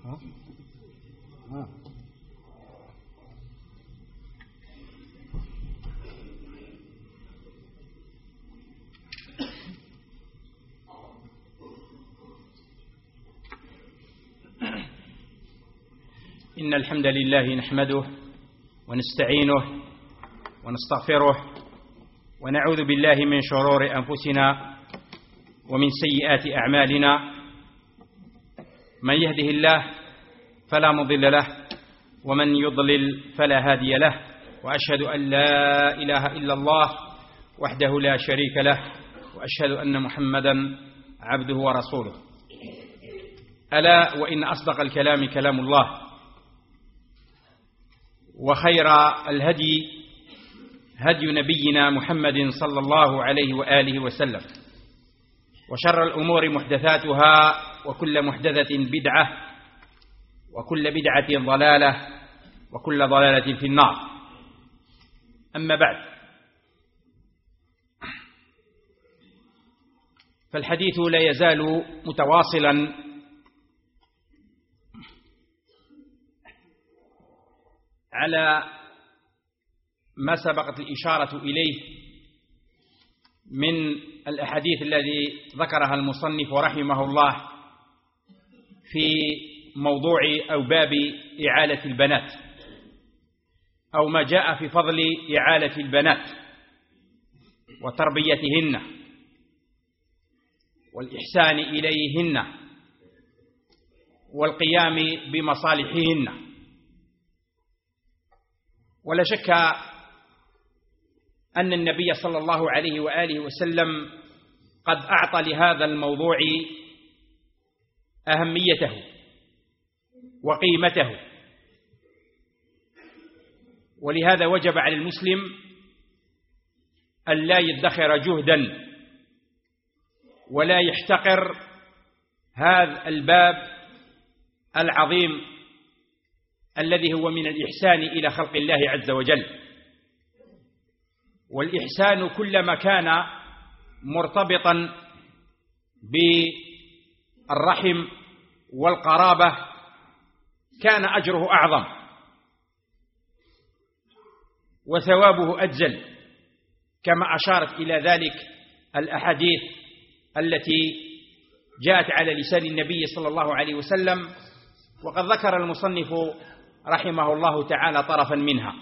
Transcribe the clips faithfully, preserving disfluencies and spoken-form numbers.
ها؟ ها. إن الحمد لله نحمده ونستعينه ونستغفره ونعوذ بالله من شرور أنفسنا ومن سيئات أعمالنا، من يهده الله فلا مضل له ومن يضلل فلا هادي له، وأشهد أن لا إله إلا الله وحده لا شريك له، وأشهد أن محمدا عبده ورسوله. ألا وإن أصدق الكلام كلام الله، وخير الهدي هدي نبينا محمد صلى الله عليه وآله وسلم، وشر الأمور محدثاتها، وكل محدثة بدعة، وكل بدعة ضلالة، وكل ضلالة في النار. أما بعد، فالحديث لا يزال متواصلا على ما سبقت الإشارة إليه من الأحاديث الذي ذكرها المصنف رحمه الله في موضوع أو باب إعالة البنات، أو ما جاء في فضل إعالة البنات وتربيتهن والإحسان إليهن والقيام بمصالحهن. ولا شك أن النبي صلى الله عليه وآله وسلم قد أعطى لهذا الموضوع أهميته وقيمته، ولهذا وجب على المسلم أن لا يدخر جهدا ولا يحتقر هذا الباب العظيم الذي هو من الإحسان إلى خلق الله عز وجل. والإحسان كلما كان مرتبطا بالرحم والقرابة كان أجره أعظم وثوابه أجزل، كما أشارت إلى ذلك الأحاديث التي جاءت على لسان النبي صلى الله عليه وسلم، وقد ذكر المصنف رحمه الله تعالى طرفا منها.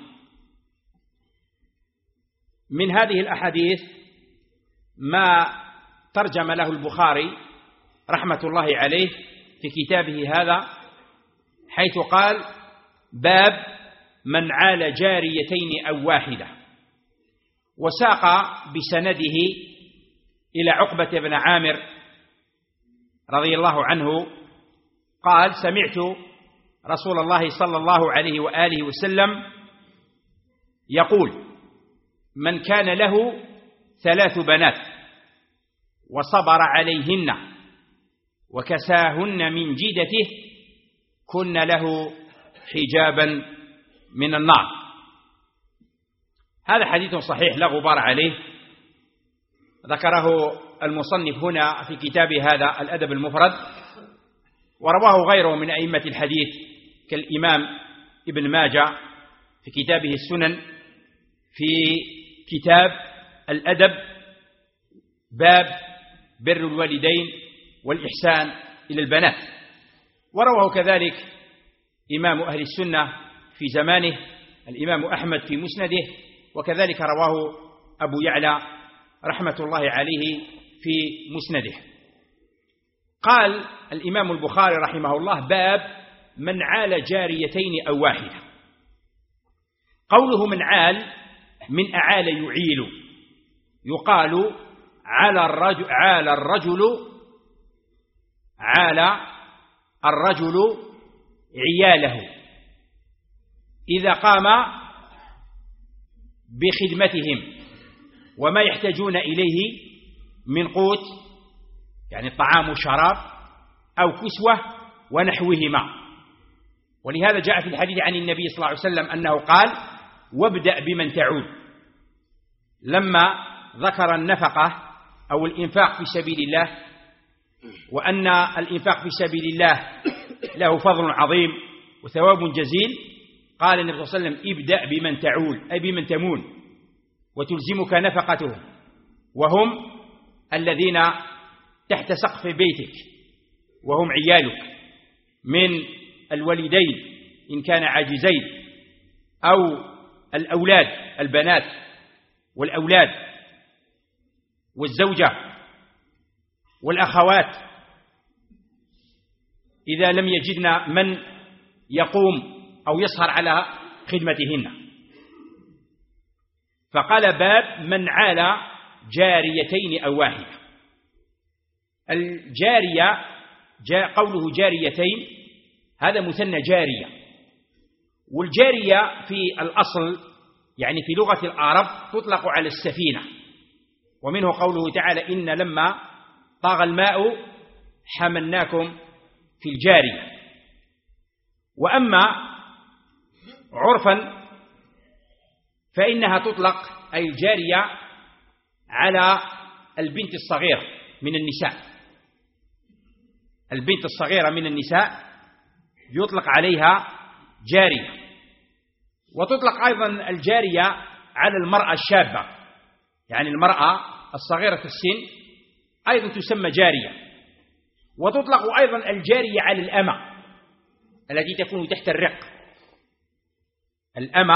من هذه الأحاديث ما ترجم له البخاري رحمة الله عليه في كتابه هذا، حيث قال: باب من عال جاريتين أو واحدة، وساق بسنده إلى عقبة بن عامر رضي الله عنه قال: سمعت رسول الله صلى الله عليه وآله وسلم يقول: من كان له ثلاث بنات وصبر عليهن وكساهن من جيدته كن له حجابا من النار. هذا حديث صحيح لا غبار عليه، ذكره المصنف هنا في كتاب هذا الأدب المفرد، ورواه غيره من أئمة الحديث كالإمام ابن ماجه في كتابه السنن في كتاب الأدب باب بر الوالدين والإحسان إلى البنات، ورواه كذلك إمام أهل السنة في زمانه الإمام أحمد في مسنده، وكذلك رواه أبو يعلى رحمة الله عليه في مسنده. قال الإمام البخاري رحمه الله: باب من عال جاريتين أو واحدة. قوله من عال من أعال يعيل، يقال عال الرجل عال الرجل عال الرجل عياله إذا قام بخدمتهم وما يحتاجون إليه من قوت، يعني الطعام والشراب، أو كسوة ونحوهما. ولهذا جاء في الحديث عن النبي صلى الله عليه وسلم أنه قال: وابدأ بمن تعود، لما ذكر النفقة أو الإنفاق في سبيل الله، وأن الإنفاق في سبيل الله له فضل عظيم وثواب جزيل. قال النبي صلى الله عليه وسلم ابدأ بمن تعول، أي بمن تمون وتلزمك نفقتهم، وهم الذين تحت سقف بيتك وهم عيالك من الوليدين إن كان عاجزين، أو الأولاد البنات والأولاد والزوجة والأخوات إذا لم يجدنا من يقوم أو يسهر على خدمتهن. فقال باب من عال جاريتين أو واحدة. الجارية جاء قوله جاريتين هذا مثنى جارية، والجارية في الأصل يعني في لغة العرب تطلق على السفينة، ومنه قوله تعالى إن لما طاغ الماء حملناكم في الجارية. وأما عرفا فإنها تطلق أي الجارية على البنت الصغيرة من النساء، البنت الصغيرة من النساء يطلق عليها جارية. وتطلق أيضا الجارية على المرأة الشابة، يعني المرأة الصغيرة في السن أيضا تسمى جارية. وتطلق أيضا الجارية على الأمة التي تكون تحت الرق، الأمة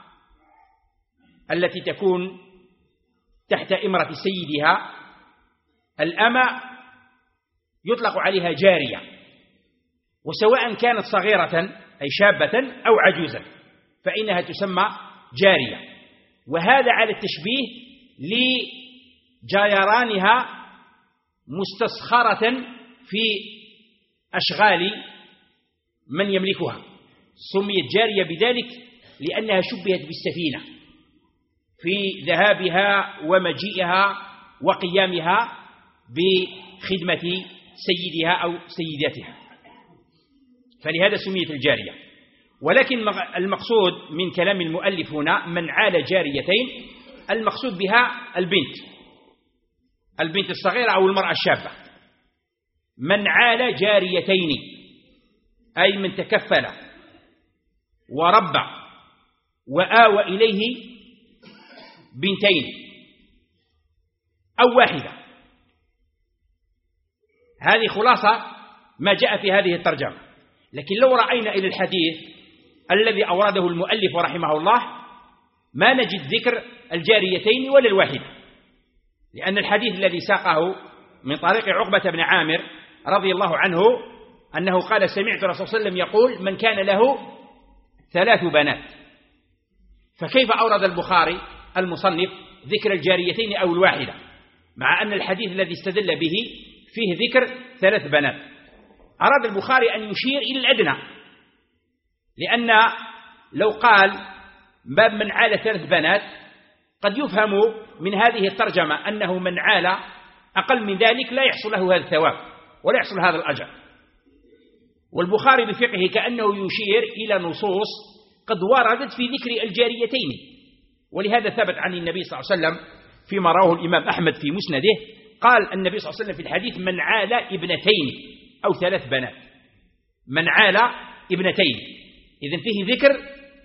التي تكون تحت إمرة سيدها، الأمة يطلق عليها جارية، وسواء كانت صغيرة أي شابة أو عجوزة فإنها تسمى جارية. وهذا على التشبيه لجيرانها مستصخرة في أشغال من يملكها، سميت جارية بذلك لأنها شبهت بالسفينة في ذهابها ومجيئها وقيامها بخدمة سيدها أو سيداتها، فلهذا سميت الجارية. ولكن المقصود من كلام المؤلف هنا من عال جاريتين، المقصود بها البنت البنت الصغيرة أو المرأة الشابة. من عال جاريتين أي من تكفل وربى وآوى إليه بنتين أو واحدة. هذه خلاصة ما جاء في هذه الترجمة. لكن لو رأينا إلى الحديث الذي أورده المؤلف رحمه الله ما نجد ذكر الجاريتين ولا الواحدة، لأن الحديث الذي ساقه من طريق عقبة بن عامر رضي الله عنه أنه قال سمعت الرسول صلى الله عليه وسلم يقول من كان له ثلاث بنات. فكيف أورد البخاري المصنف ذكر الجاريتين أو الواحدة مع أن الحديث الذي استدل به فيه ذكر ثلاث بنات؟ أراد البخاري أن يشير إلى الأدنى، لأن لو قال باب من عال ثلاث بنات قد يفهم من هذه الترجمة أنه من عال أقل من ذلك لا يحصل له هذا الثواب ولا يحصل هذا الأجر. والبخاري بفقهه كأنه يشير إلى نصوص قد وردت في ذكر الجاريتين، ولهذا ثبت عن النبي صلى الله عليه وسلم فيما رواه الإمام أحمد في مسنده قال النبي صلى الله عليه وسلم في الحديث من عال ابنتين أو ثلاث بنات. من عال ابنتين إذن فيه ذكر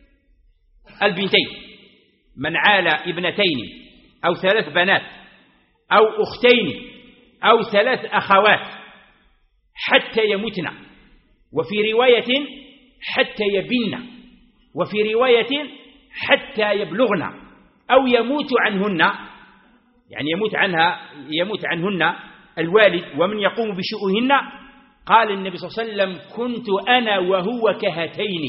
البنتين. من عال ابنتين أو ثلاث بنات أو أختين أو ثلاث أخوات حتى يمتن، وفي رواية حتى يبن، وفي رواية حتى يبلغن أو يموت عنهن، يعني يموت عنها يموت عنهن الوالد ومن يقوم بشؤونهن. قال النبي صلى الله عليه وسلم كنت أنا وهو كهاتين،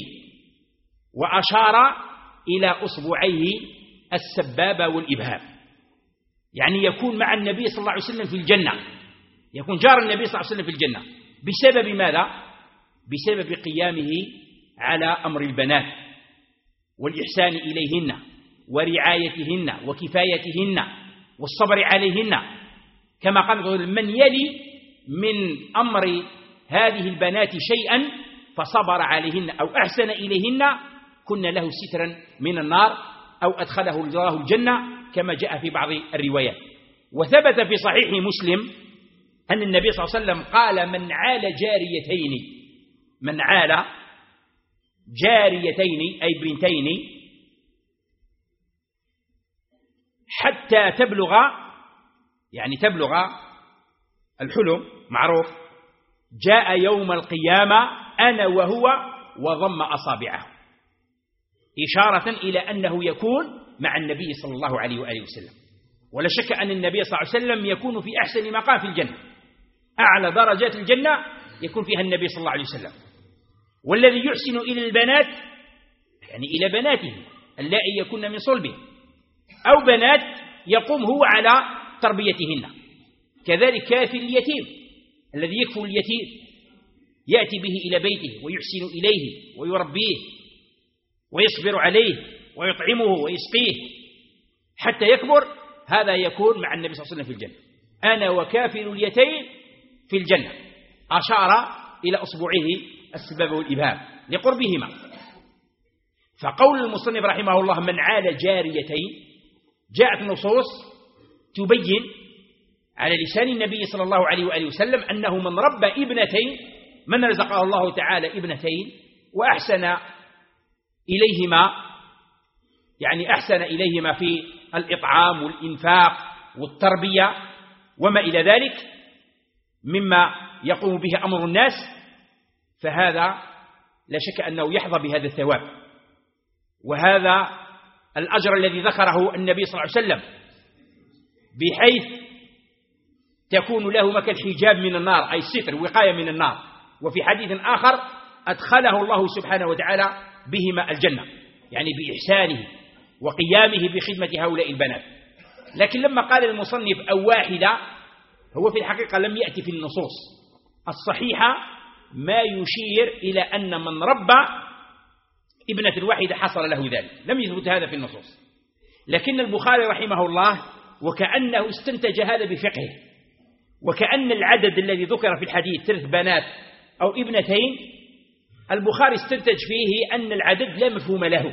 وأشار إلى أصبعيه السبابة والإبهام، يعني يكون مع النبي صلى الله عليه وسلم في الجنة، يكون جار النبي صلى الله عليه وسلم في الجنة. بسبب ماذا؟ بسبب قيامه على أمر البنات والإحسان إليهن ورعايتهن وكفايتهن والصبر عليهن، كما قال من يلي من أمر هذه البنات شيئا فصبر عليهن أو أحسن إليهن كن له سترا من النار أو أدخله الله الجنة، كما جاء في بعض الروايات. وثبت في صحيح مسلم أن النبي صلى الله عليه وسلم قال من عال جاريتين من عال جاريتين أي بنتين حتى تبلغ، يعني تبلغ الحلم معروف، جاء يوم القيامة أنا وهو وضم أصابعه، إشارة إلى أنه يكون مع النبي صلى الله عليه وآله وسلم. ولا شك أن النبي صلى الله عليه وسلم يكون في أحسن مقام في الجنة، أعلى درجات الجنة يكون فيها النبي صلى الله عليه وسلم. والذي يحسن إلى البنات يعني إلى بناته اللائي يكون من صلبه، أو بنات يقوم هو على تربيتهن. كذلك كافل اليتيم الذي يكفل اليتيم يأتي به إلى بيته ويحسن إليه ويربيه ويصبر عليه ويطعمه ويسقيه حتى يكبر، هذا يكون مع النبي صلى الله عليه وسلم في الجنة. أنا وكافل اليتيم في الجنة، أشار إلى أصبعه السباب والإبهام لقربهما. فقول المصنف رحمه الله من عال جاريتين، جاءت نصوص تبين على لسان النبي صلى الله عليه وآله وسلم أنه من ربى ابنتين، من رزقه الله تعالى ابنتين وأحسن إليهما، يعني أحسن إليهما في الإطعام والإنفاق والتربية وما إلى ذلك مما يقوم به أمر الناس، فهذا لا شك أنه يحظى بهذا الثواب وهذا الأجر الذي ذكره النبي صلى الله عليه وسلم، بحيث تكون له مكان حجاب من النار، أي ستر وقاية من النار. وفي حديث آخر أدخله الله سبحانه وتعالى بهما الجنة، يعني بإحسانه وقيامه بخدمة هؤلاء البنات. لكن لما قال المصنف أو واحدة، هو في الحقيقة لم يأتي في النصوص الصحيحة ما يشير إلى أن من ربى ابنة الواحدة حصل له ذلك، لم يثبت هذا في النصوص. لكن البخاري رحمه الله وكأنه استنتج هذا بفقهه، وكأن العدد الذي ذكر في الحديث ثلاث بنات أو ابنتين، البخاري استنتج فيه أن العدد لا مفهوم له،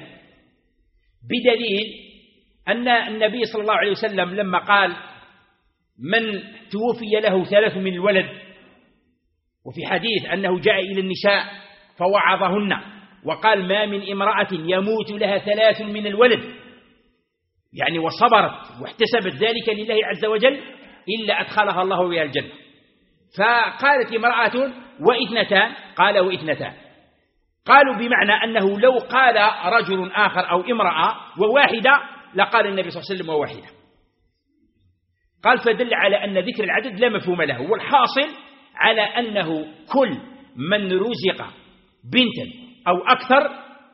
بدليل أن النبي صلى الله عليه وسلم لما قال من توفي له ثلاث من الولد، وفي حديث أنه جاء إلى النساء فوعظهن وقال ما من امرأة يموت لها ثلاث من الولد، يعني وصبرت واحتسبت ذلك لله عز وجل إلا أدخلها الله بها الجنة. فقالت امرأة واثنتان، قال واثنتان، قالوا بمعنى أنه لو قال رجل آخر أو امرأة وواحدة لقال النبي صلى الله عليه وسلم وواحدة. قال فدل على أن ذكر العدد لا مفهوم له، والحاصل على أنه كل من رزق بنتا أو أكثر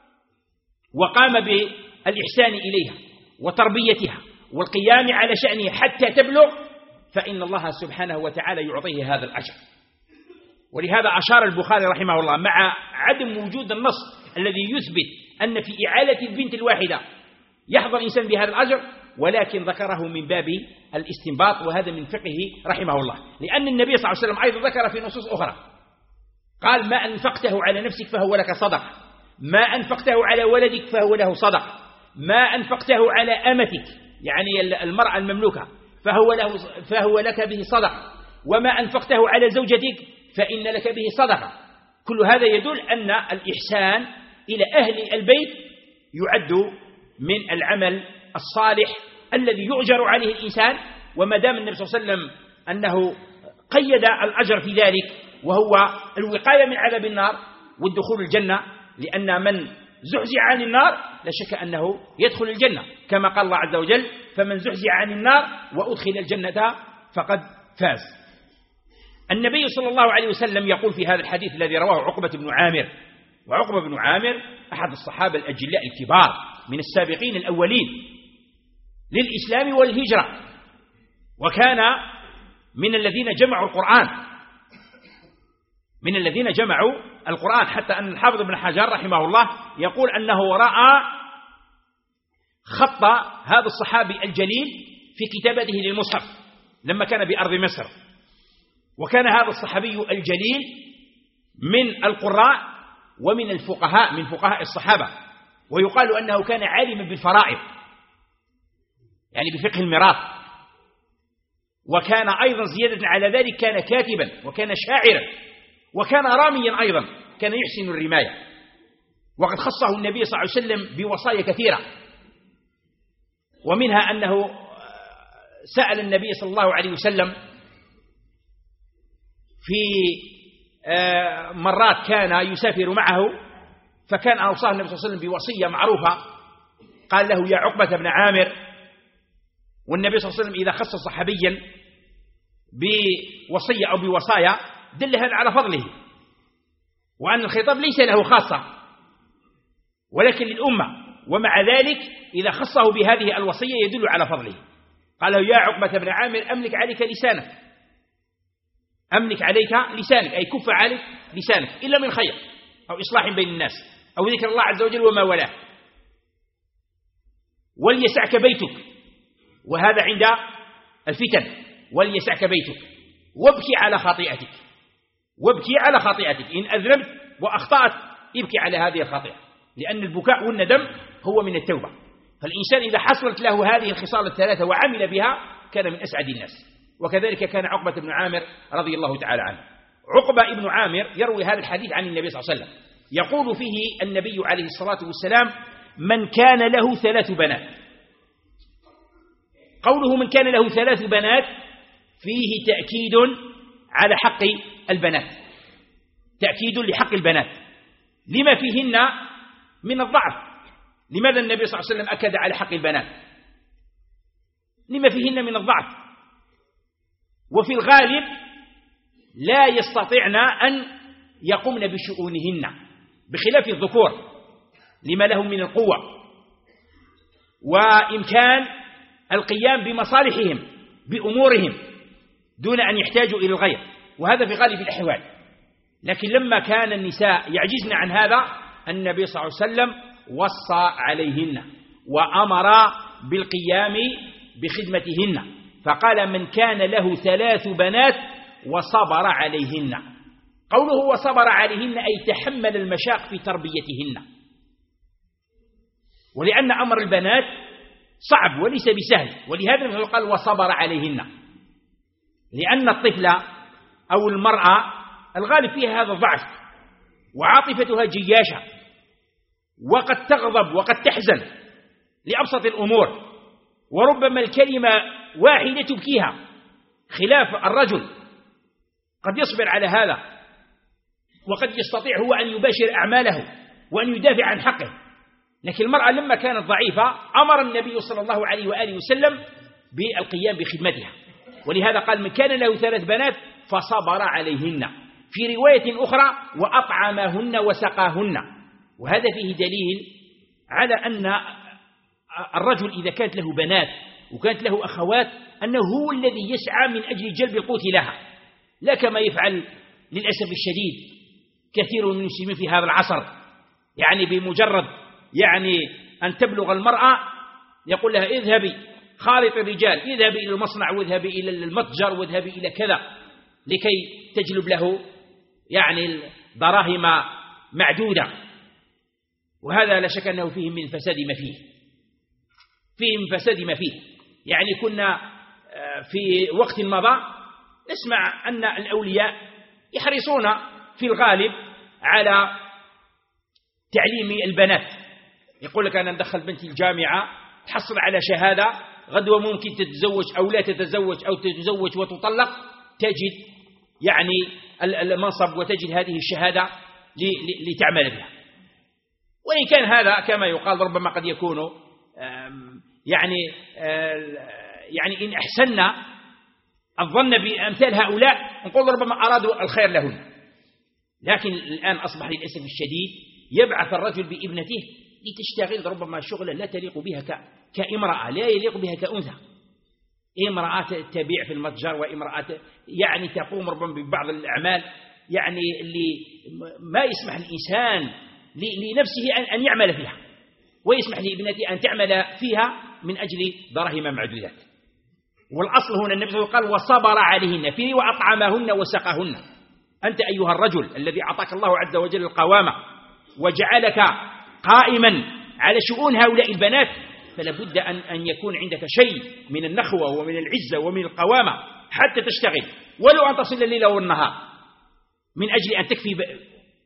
وقام بالإحسان إليها وتربيتها والقيام على شأنها حتى تبلغ، فإن الله سبحانه وتعالى يعطيه هذا الأجر. ولهذا أشار البخاري رحمه الله مع عدم وجود النص الذي يثبت أن في إعالة البنت الواحدة يحظى الإنسان بهذا الأجر، ولكن ذكره من باب الاستنباط، وهذا من فقهه رحمه الله. لأن النبي صلى الله عليه وسلم أيضا ذكر في نصوص أخرى، قال ما أنفقته على نفسك فهو لك صدقة، ما أنفقته على ولدك فهو له صدقة، ما أنفقته على أمتك يعني المرأة المملوكة فهو, له فهو لك به صدقة، وما أنفقته على زوجتك فإن لك به صدقة. كل هذا يدل أن الإحسان إلى أهل البيت يعد من العمل الصالح الذي يؤجر عليه الإنسان. وما دام النبي صلى الله عليه وسلم أنه قيد الأجر في ذلك وهو الوقاية من عذاب النار والدخول الجنة، لأن من زحزح عن النار لا شك أنه يدخل الجنة، كما قال الله عز وجل فمن زحزح عن النار وأدخل الجنة فقد فاز. النبي صلى الله عليه وسلم يقول في هذا الحديث الذي رواه عقبة بن عامر، وعقبة بن عامر أحد الصحابة الأجلاء الكبار من السابقين الأولين للإسلام والهجرة، وكان من الذين جمعوا القرآن من الذين جمعوا القرآن حتى أن الحافظ بن حجر رحمه الله يقول أنه رأى خط هذا الصحابي الجليل في كتابته للمصحف لما كان بأرض مصر. وكان هذا الصحابي الجليل من القراء ومن الفقهاء من فقهاء الصحابة، ويقال أنه كان عالما بالفرائض يعني بفقه الميراث، وكان أيضا زيادة على ذلك كان كاتبا وكان شاعرا وكان راميا أيضا، كان يحسن الرماية، وقد خصه النبي صلى الله عليه وسلم بوصايا كثيرة، ومنها أنه سأل النبي صلى الله عليه وسلم في مرات كان يسافر معه، فكان أوصاه النبي صلى الله عليه وسلم بوصية معروفة، قال له يا عقبة بن عامر. والنبي صلى الله عليه وسلم إذا خص صحابيا بوصية أو بوصايا دل هذا على فضله، وأن الخطاب ليس له خاصة ولكن للأمة، ومع ذلك إذا خصه بهذه الوصية يدل على فضله. قال له يا عقبة بن عامر أملك عليك لسانك، أملك عليك لسانك أي كف عليك لسانك إلا من خير أو إصلاح بين الناس أو ذكر الله عز وجل وما ولاه، وليسعك بيتك، وهذا عند الفتن، وليسعك بيتك، وابكي على خطيئتك، وابكي على خطيئتك إن أذنبت وأخطأت ابكي على هذه الخطيئة، لأن البكاء والندم هو من التوبة. فالإنسان إذا حصلت له هذه الخصال الثلاثة وعمل بها كان من أسعد الناس. وكذلك كان عقبة بن عامر رضي الله تعالى عنه. عقبة بن عامر يروي هذا الحديث عن النبي صلى الله عليه وسلم، يقول فيه النبي عليه الصلاة والسلام من كان له ثلاث بنات. قوله من كان له ثلاث بنات فيه تأكيد على حق البنات، تأكيد لحق البنات لما فيهن من الضعف. لماذا النبي صلى الله عليه وسلم أكد على حق البنات؟ لما فيهن من الضعف، وفي الغالب لا يستطيعن أن يقومن بشؤونهن بخلاف الذكور لما لهم من القوة وإمكان القيام بمصالحهم بأمورهم دون أن يحتاجوا إلى الغير، وهذا في غالب الأحوال. لكن لما كان النساء يعجزن عن هذا النبي صلى الله عليه وسلم وصى عليهن وأمر بالقيام بخدمتهن، فقال من كان له ثلاث بنات وصبر عليهن. قوله وصبر عليهن أي تحمل المشاق في تربيتهن، ولأن أمر البنات صعب وليس بسهل، ولهذا قال وصبر عليهن، لأن الطفل أو المرأة الغالب فيها هذا الضعف وعاطفتها جياشة، وقد تغضب وقد تحزن لأبسط الأمور، وربما الكلمة واحدة تبكيها، خلاف الرجل قد يصبر على هذا وقد يستطيع هو أن يباشر أعماله وأن يدافع عن حقه. لكن المرأة لما كانت ضعيفة أمر النبي صلى الله عليه وآله وسلم بالقيام بخدمتها، ولهذا قال من كان له ثلاث بنات فصبر عليهن، في رواية أخرى وأطعمهن وسقاهن. وهذا فيه دليل على أن الرجل إذا كانت له بنات وكانت له أخوات أنه هو الذي يسعى من أجل جلب القوت لها، لا كما يفعل للأسف الشديد كثير من المسلمين في هذا العصر، يعني بمجرد يعني أن تبلغ المرأة يقول لها اذهبي خالط الرجال، اذهبي إلى المصنع واذهبي إلى المتجر واذهبي إلى كذا، لكي تجلب له يعني دراهم معدودة. وهذا لا شك أنه فيه من فساد ما فيه، فيه من فساد ما فيه. يعني كنا في وقت مضى نسمع أن الأولياء يحرصون في الغالب على تعليم البنات، يقول لك أنا ندخل بنتي الجامعة تحصل على شهادة، غدوة ممكن تتزوج أو لا تتزوج أو تتزوج وتطلق، تجد يعني المنصب وتجد هذه الشهادة لتعمل بها. وإن كان هذا كما يقال ربما قد يكون يعني يعني إن أحسننا الظن بأمثال هؤلاء نقول ربما أرادوا الخير لهن. لكن الآن أصبح للأسف الشديد يبعث الرجل بابنته لتشتغل ربما شغلا لا تليق بها كامرأة، لا يليق بها كأنثى. امرأة تبيع في المتجر، وامرأة يعني تقوم ربما ببعض الأعمال يعني اللي ما يسمح الإنسان لنفسه أن يعمل فيها، ويسمح لابنته أن تعمل فيها من أجل دراهم معدودات. والأصل هنا النبي صلى الله عليه وسلم قال وصبر عليهن، في وأطعمهن وسقاهن. أنت أيها الرجل الذي أعطاك الله عز وجل القوامة وجعلك قائما على شؤون هؤلاء البنات، فلا بد أن أن يكون عندك شيء من النخوة ومن العزة ومن القوامة حتى تشتغل ولو أن تصل الليل والنهار من أجل أن تكفي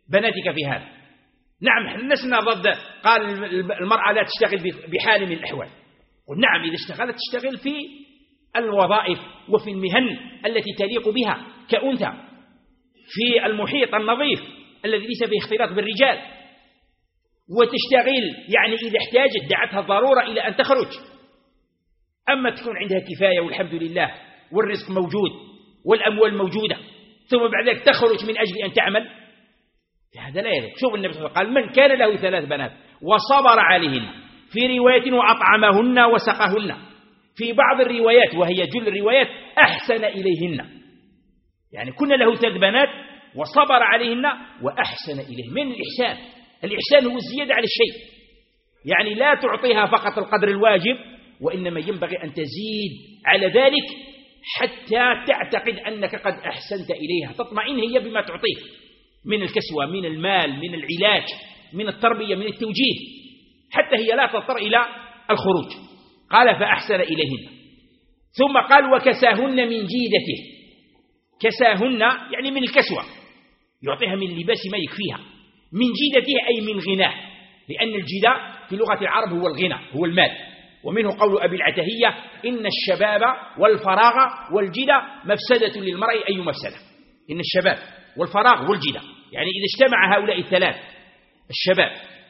بناتك في هذا. نعم احنا لسنا ضد قال المرأة لا تشتغل بحال من الأحوال، ونعم إذا اشتغلت تشتغل في الوظائف وفي المهن التي تليق بها كأنثى، في المحيط النظيف الذي ليس فيه اختلاط بالرجال، وتشتغل يعني إذا احتاجت دعتها الضرورة إلى أن تخرج. أما تكون عندها كفاية والحمد لله والرزق موجود والأموال موجودة ثم بعد ذلك تخرج من أجل أن تعمل، هذا لا يليق. شوف النبي صلى الله عليه وسلم قال من كان له ثلاث بنات وصبر عليهن، في رواية وأطعمهن وسقهن، في بعض الروايات وهي جل الروايات أحسن إليهن، يعني كن له ثلاث بنات وصبر عليهن وأحسن إليه. من الإحسان، الإحسان هو الزيادة على الشيء، يعني لا تعطيها فقط القدر الواجب، وإنما ينبغي أن تزيد على ذلك حتى تعتقد أنك قد أحسنت إليها، تطمئن هي بما تعطيه من الكسوة، من المال، من العلاج، من التربية، من التوجيه، حتى هي لا تضطر إلى الخروج. قال فأحسن إليهن، ثم قال وكساهن من جيدته. كساهن يعني من الكسوة، يعطيها من اللباس ما يكفيها، من جيدته أي من غناه، لأن الجداء في لغة العرب هو الغنى، هو المال، ومنه قول أبي العتهية إن الشباب والفراغ والجدة مفسدة للمرء أي مفسدة. إن الشباب والفراغ والجدة، يعني إذا اجتمع هؤلاء الثلاث، الشباب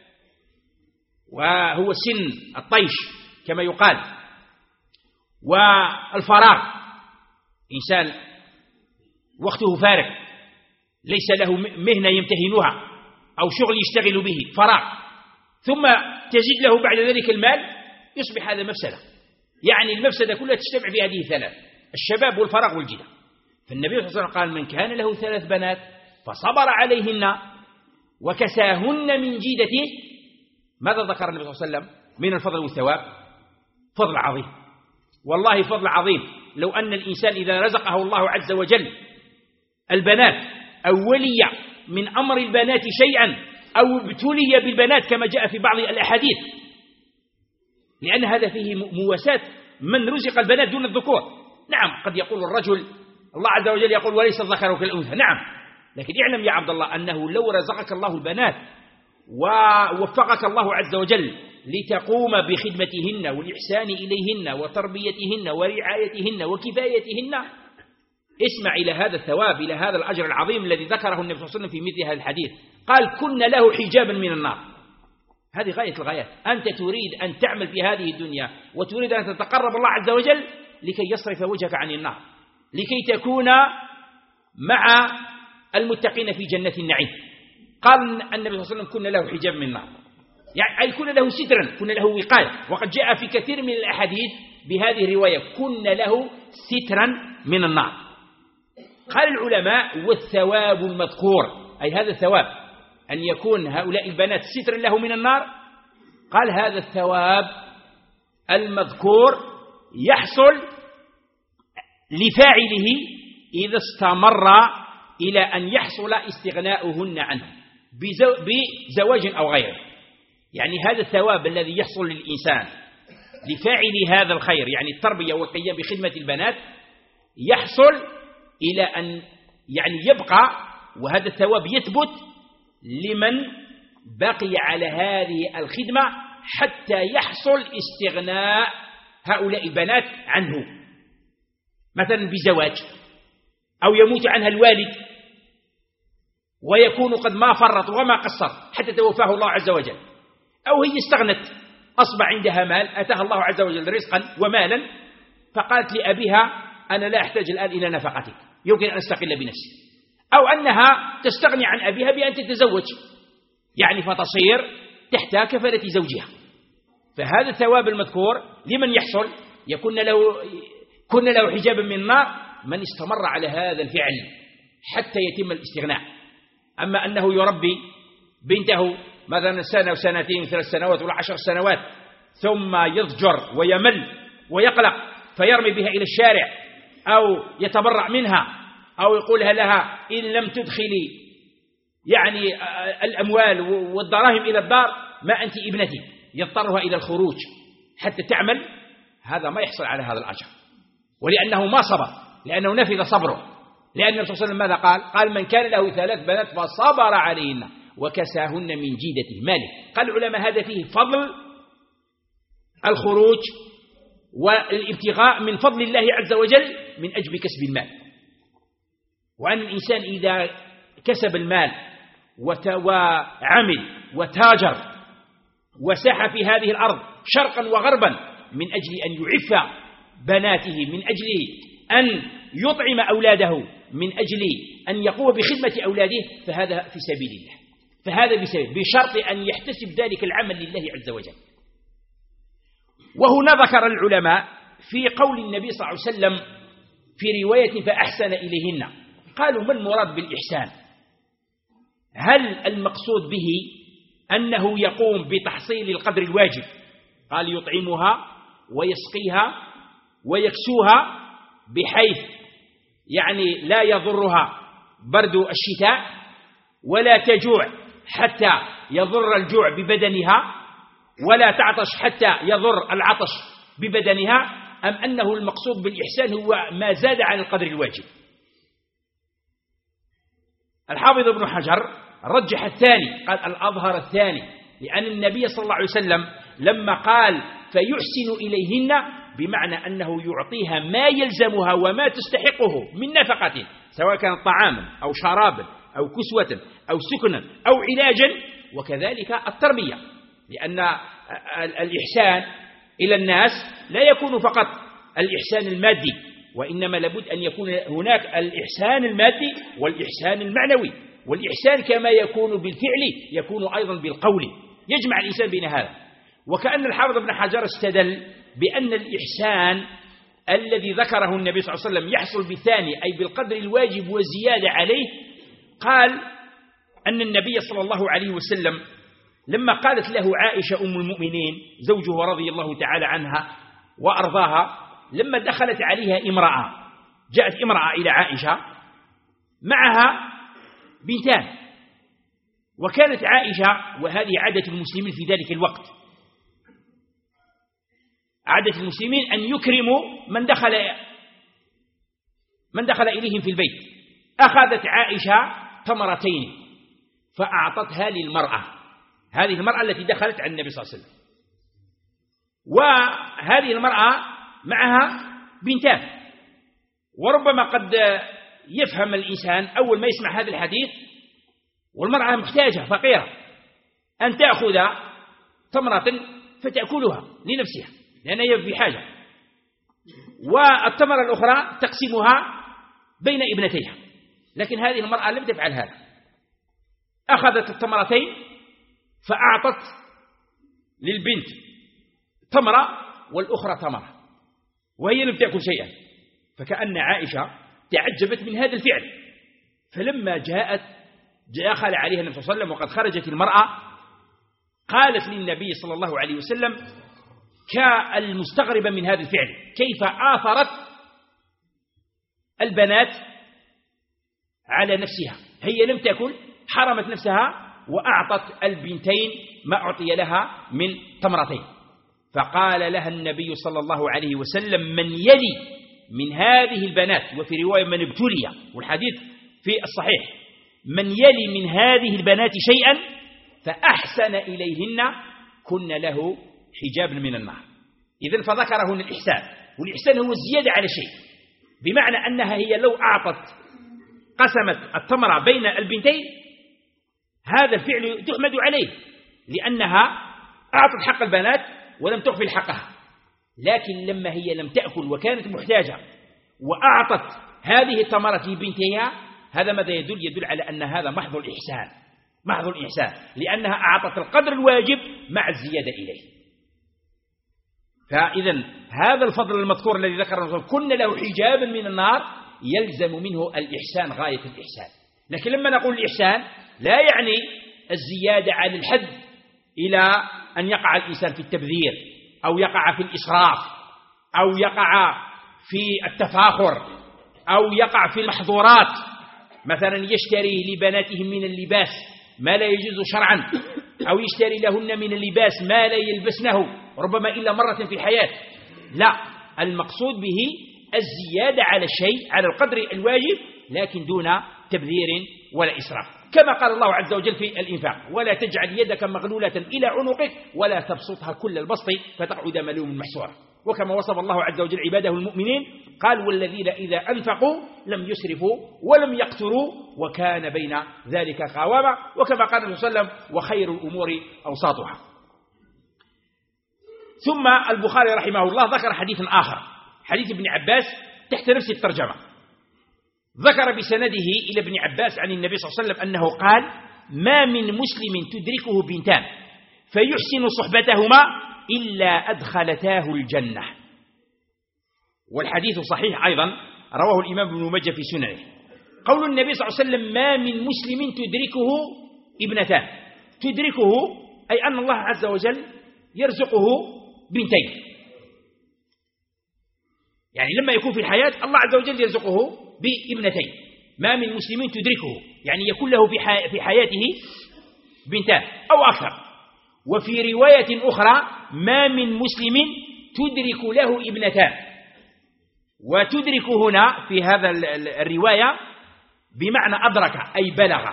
وهو سن الطيش كما يقال، والفراغ إنسان وقته فارغ ليس له مهنة يمتهنها أو شغل يشتغل به، فراغ، ثم تزيد له بعد ذلك المال، يصبح هذا مفسدة. يعني المفسدة كلها تجتمع في هذه الثلاث، الشباب والفراغ والجدة. فالنبي صلى الله عليه وسلم قال من كان له ثلاث بنات فصبر عليهن وكساهن من جيدته. ماذا ذكر النبي صلى الله عليه وسلم من الفضل والثواب؟ فضل عظيم، والله فضل عظيم. لو أن الإنسان إذا رزقه الله عز وجل البنات أو ولي من أمر البنات شيئا أو ابتلي بالبنات كما جاء في بعض الأحاديث، لأن هذا فيه مواساة من رزق البنات دون الذكور. نعم قد يقول الرجل الله عز وجل يقول وليس الذكر كالأنثى، نعم، لكن اعلم يا عبد الله أنه لو رزقك الله البنات ووفقك الله عز وجل لتقوم بخدمتهن والإحسان إليهن وتربيتهن ورعايتهن وكفايتهن، اسمع إلى هذا الثواب، إلى هذا الأجر العظيم الذي ذكره النبي صلى الله عليه وسلم في مثل هذا الحديث. قال كن له حجابا من النار. هذه غاية الغايات. أنت تريد أن تعمل في هذه الدنيا وتريد أن تتقرب الله عز وجل لكي يصرف وجهك عن النار، لكي تكون مع المتقين في جنة النعيم. قال النبي صلى الله عليه وسلم كن له حجاب من النار، يعني أي كن له سترا، كن له وقاية. وقد جاء في كثير من الأحاديث بهذه الرواية كن له سترا من النار. قال العلماء والثواب المذكور، أي هذا الثواب أن يكون هؤلاء البنات سترا له من النار، قال هذا الثواب المذكور يحصل لفاعله إذا استمر إلى أن يحصل استغناؤهن عنه بزواج أو غيره. يعني هذا الثواب الذي يحصل للإنسان لفاعل هذا الخير، يعني التربية والقيام بخدمة البنات، يحصل إلى أن يعني يبقى، وهذا الثواب يثبت لمن بقي على هذه الخدمة حتى يحصل استغناء هؤلاء البنات عنه، مثلا بزواج، أو يموت عنها الوالد ويكون قد ما فرط وما قصر حتى توفاه الله عز وجل، أو هي استغنت أصبح عندها مال، أتاها الله عز وجل رزقا ومالا، فقالت لأبيها أنا لا أحتاج الآن إلى نفقتك، يمكن أن أستقل بنفسي، أو أنها تستغني عن أبيها بأن تتزوج، يعني فتصير تحت كفالة زوجها. فهذا الثواب المذكور لمن يحصل يكون له كن له حجابا من النار من استمر على هذا الفعل حتى يتم الاستغناء. أما أنه يربي بنته مثلا سنة وسنتين وثلاث سنوات ولا عشر سنوات ثم يضجر ويمل ويقلق فيرمي بها إلى الشارع أو يتبرع منها أو يقولها لها إن لم تدخلي يعني الأموال والدراهم إلى الدار ما أنت ابنتي، يضطرها إلى الخروج حتى تعمل، هذا ما يحصل على هذا الأجر، ولأنه ما صبر، لأنه نفذ صبره، لأن الرسول صلى الله عليه وسلم ماذا قال؟ قال من كان له ثلاث بنات فصبر عليهن وكساهن من جيدته ماله. قال العلماء هذا فيه فضل الخروج والابتغاء من فضل الله عز وجل من أجل كسب المال، وأن الإنسان إذا كسب المال وعمل وتاجر وساح في هذه الأرض شرقا وغربا من أجل أن يعف بناته، من أجل أن يطعم أولاده، من أجل أن يقوم بخدمة أولاده، فهذا في سبيل الله، فهذا بسبيل بشرط أن يحتسب ذلك العمل لله عز وجل. وهنا ذكر العلماء في قول النبي صلى الله عليه وسلم في رواية فأحسن إليهن، قالوا ما المراد بالإحسان؟ هل المقصود به أنه يقوم بتحصيل القدر الواجب؟ قال يطعمها ويسقيها ويكسوها بحيث يعني لا يضرها برد الشتاء ولا تجوع حتى يضر الجوع ببدنها ولا تعطش حتى يضر العطش ببدنها، أم أنه المقصود بالإحسان هو ما زاد عن القدر الواجب؟ الحافظ ابن حجر رجح الثاني، قال الأظهر الثاني، لأن النبي صلى الله عليه وسلم لما قال فيحسن إليهن بمعنى أنه يعطيها ما يلزمها وما تستحقه من نفقة، سواء كان طعاما أو شرابا أو كسوة أو سكنا أو علاجا، وكذلك التربية، لأن الإحسان إلى الناس لا يكون فقط الإحسان المادي، وإنما لابد أن يكون هناك الإحسان المادي والإحسان المعنوي، والإحسان كما يكون بالفعل يكون أيضا بالقول، يجمع الإنسان بين هذا. وكأن الحافظ ابن حجر استدل بأن الإحسان الذي ذكره النبي صلى الله عليه وسلم يحصل بالثاني أي بالقدر الواجب والزيادة عليه. قال أن النبي صلى الله عليه وسلم لما قالت له عائشة أم المؤمنين زوجه رضي الله تعالى عنها وأرضاها، لما دخلت عليها امرأة، جاءت امرأة إلى عائشة معها بنتان، وكانت عائشة، وهذه عادة المسلمين في ذلك الوقت، عادة المسلمين أن يكرموا من دخل من دخل إليهم في البيت. أخذت عائشة تمرتين فأعطتها للمرأة، هذه المرأة التي دخلت على النبي صلى الله عليه وسلم، وهذه المرأة معها بنتان. وربما قد يفهم الإنسان أول ما يسمع هذا الحديث والمرأة محتاجة فقيرة أن تأخذ تمرة فتأكلها لنفسها لأنها في حاجة، والتمرة الأخرى تقسمها بين ابنتيها، لكن هذه المرأة لم تفعل هذا، أخذت التمرتين فأعطت للبنت تمرة والأخرى تمرة وهي لم تأكل شيئا، فكأن عائشة تعجبت من هذا الفعل. فلما جاءت دخل عليها النبي صلى الله عليه وسلم وقد خرجت المرأة، قالت للنبي صلى الله عليه وسلم كالمستغربة من هذا الفعل، كيف آثرت البنات على نفسها، هي لم تأكل حرمت نفسها وأعطت البنتين ما أعطي لها من تمرتين. فقال لها النبي صلى الله عليه وسلم من يلي من هذه البنات، وفي رواية من ابتلي، والحديث في الصحيح، من يلي من هذه البنات شيئا فأحسن إليهن كن له حجاب من النار. إذن فذكر هنا الإحسان، والإحسان هو الزيادة على شيء، بمعنى أنها هي لو أعطت قسمت التمرة بين البنتين هذا الفعل تحمد عليه، لأنها أعطت حق البنات ولم تغفل حقها، لكن لما هي لم تأكل وكانت محتاجة وأعطت هذه التمرة لبنتها، هذا ماذا يدل؟ يدل على أن هذا محض الإحسان، محض الإحسان، لأنها أعطت القدر الواجب مع الزيادة إليه. فإذا هذا الفضل المذكور الذي ذكره كن له حجابا من النار يلزم منه الإحسان غاية الإحسان. لكن لما نقول الإحسان لا يعني الزيادة عن الحد إلى أن يقع الإنسان في التبذير أو يقع في الإسراف أو يقع في التفاخر أو يقع في المحظورات، مثلا يشتري لبناتهم من اللباس ما لا يجوز شرعا، أو يشتري لهن من اللباس ما لا يلبسنه ربما إلا مرة في الحياة. لا، المقصود به الزيادة على الشيء على القدر الواجب لكن دون تبذير ولا إسراف، كما قال الله عز وجل في الإنفاق: ولا تجعل يدك مغلولة إلى عنقك ولا تبسطها كل البسط فتقعد ملوما محسورا. وكما وصف الله عز وجل عباده المؤمنين قال: والذين إذا أنفقوا لم يسرفوا ولم يقتروا وكان بين ذلك قواما. وكما قال النبي صلى الله عليه وسلم: وخير الأمور أوساطها. ثم البخاري رحمه الله ذكر حديث آخر، حديث ابن عباس تحت نفس الترجمة، ذكر بسنده إلى ابن عباس عن النبي صلى الله عليه وسلم أنه قال: ما من مسلم تدركه بنتان فيحسن صحبتهما إلا أدخلتاه الجنة. والحديث صحيح أيضا، رواه الإمام ابن ماجه في سننه. قول النبي صلى الله عليه وسلم: ما من مسلم تدركه ابنتان، تدركه أي أن الله عز وجل يرزقه بنتين، يعني لما يكون في الحياة الله عز وجل يرزقه بابنتين. ما من مسلم تدركه يعني يكون له في حياته بنتان أو أكثر. وفي رواية أخرى: ما من مسلم تدرك له ابنتان. وتدرك هنا في هذا الرواية بمعنى أدرك أي بلغ،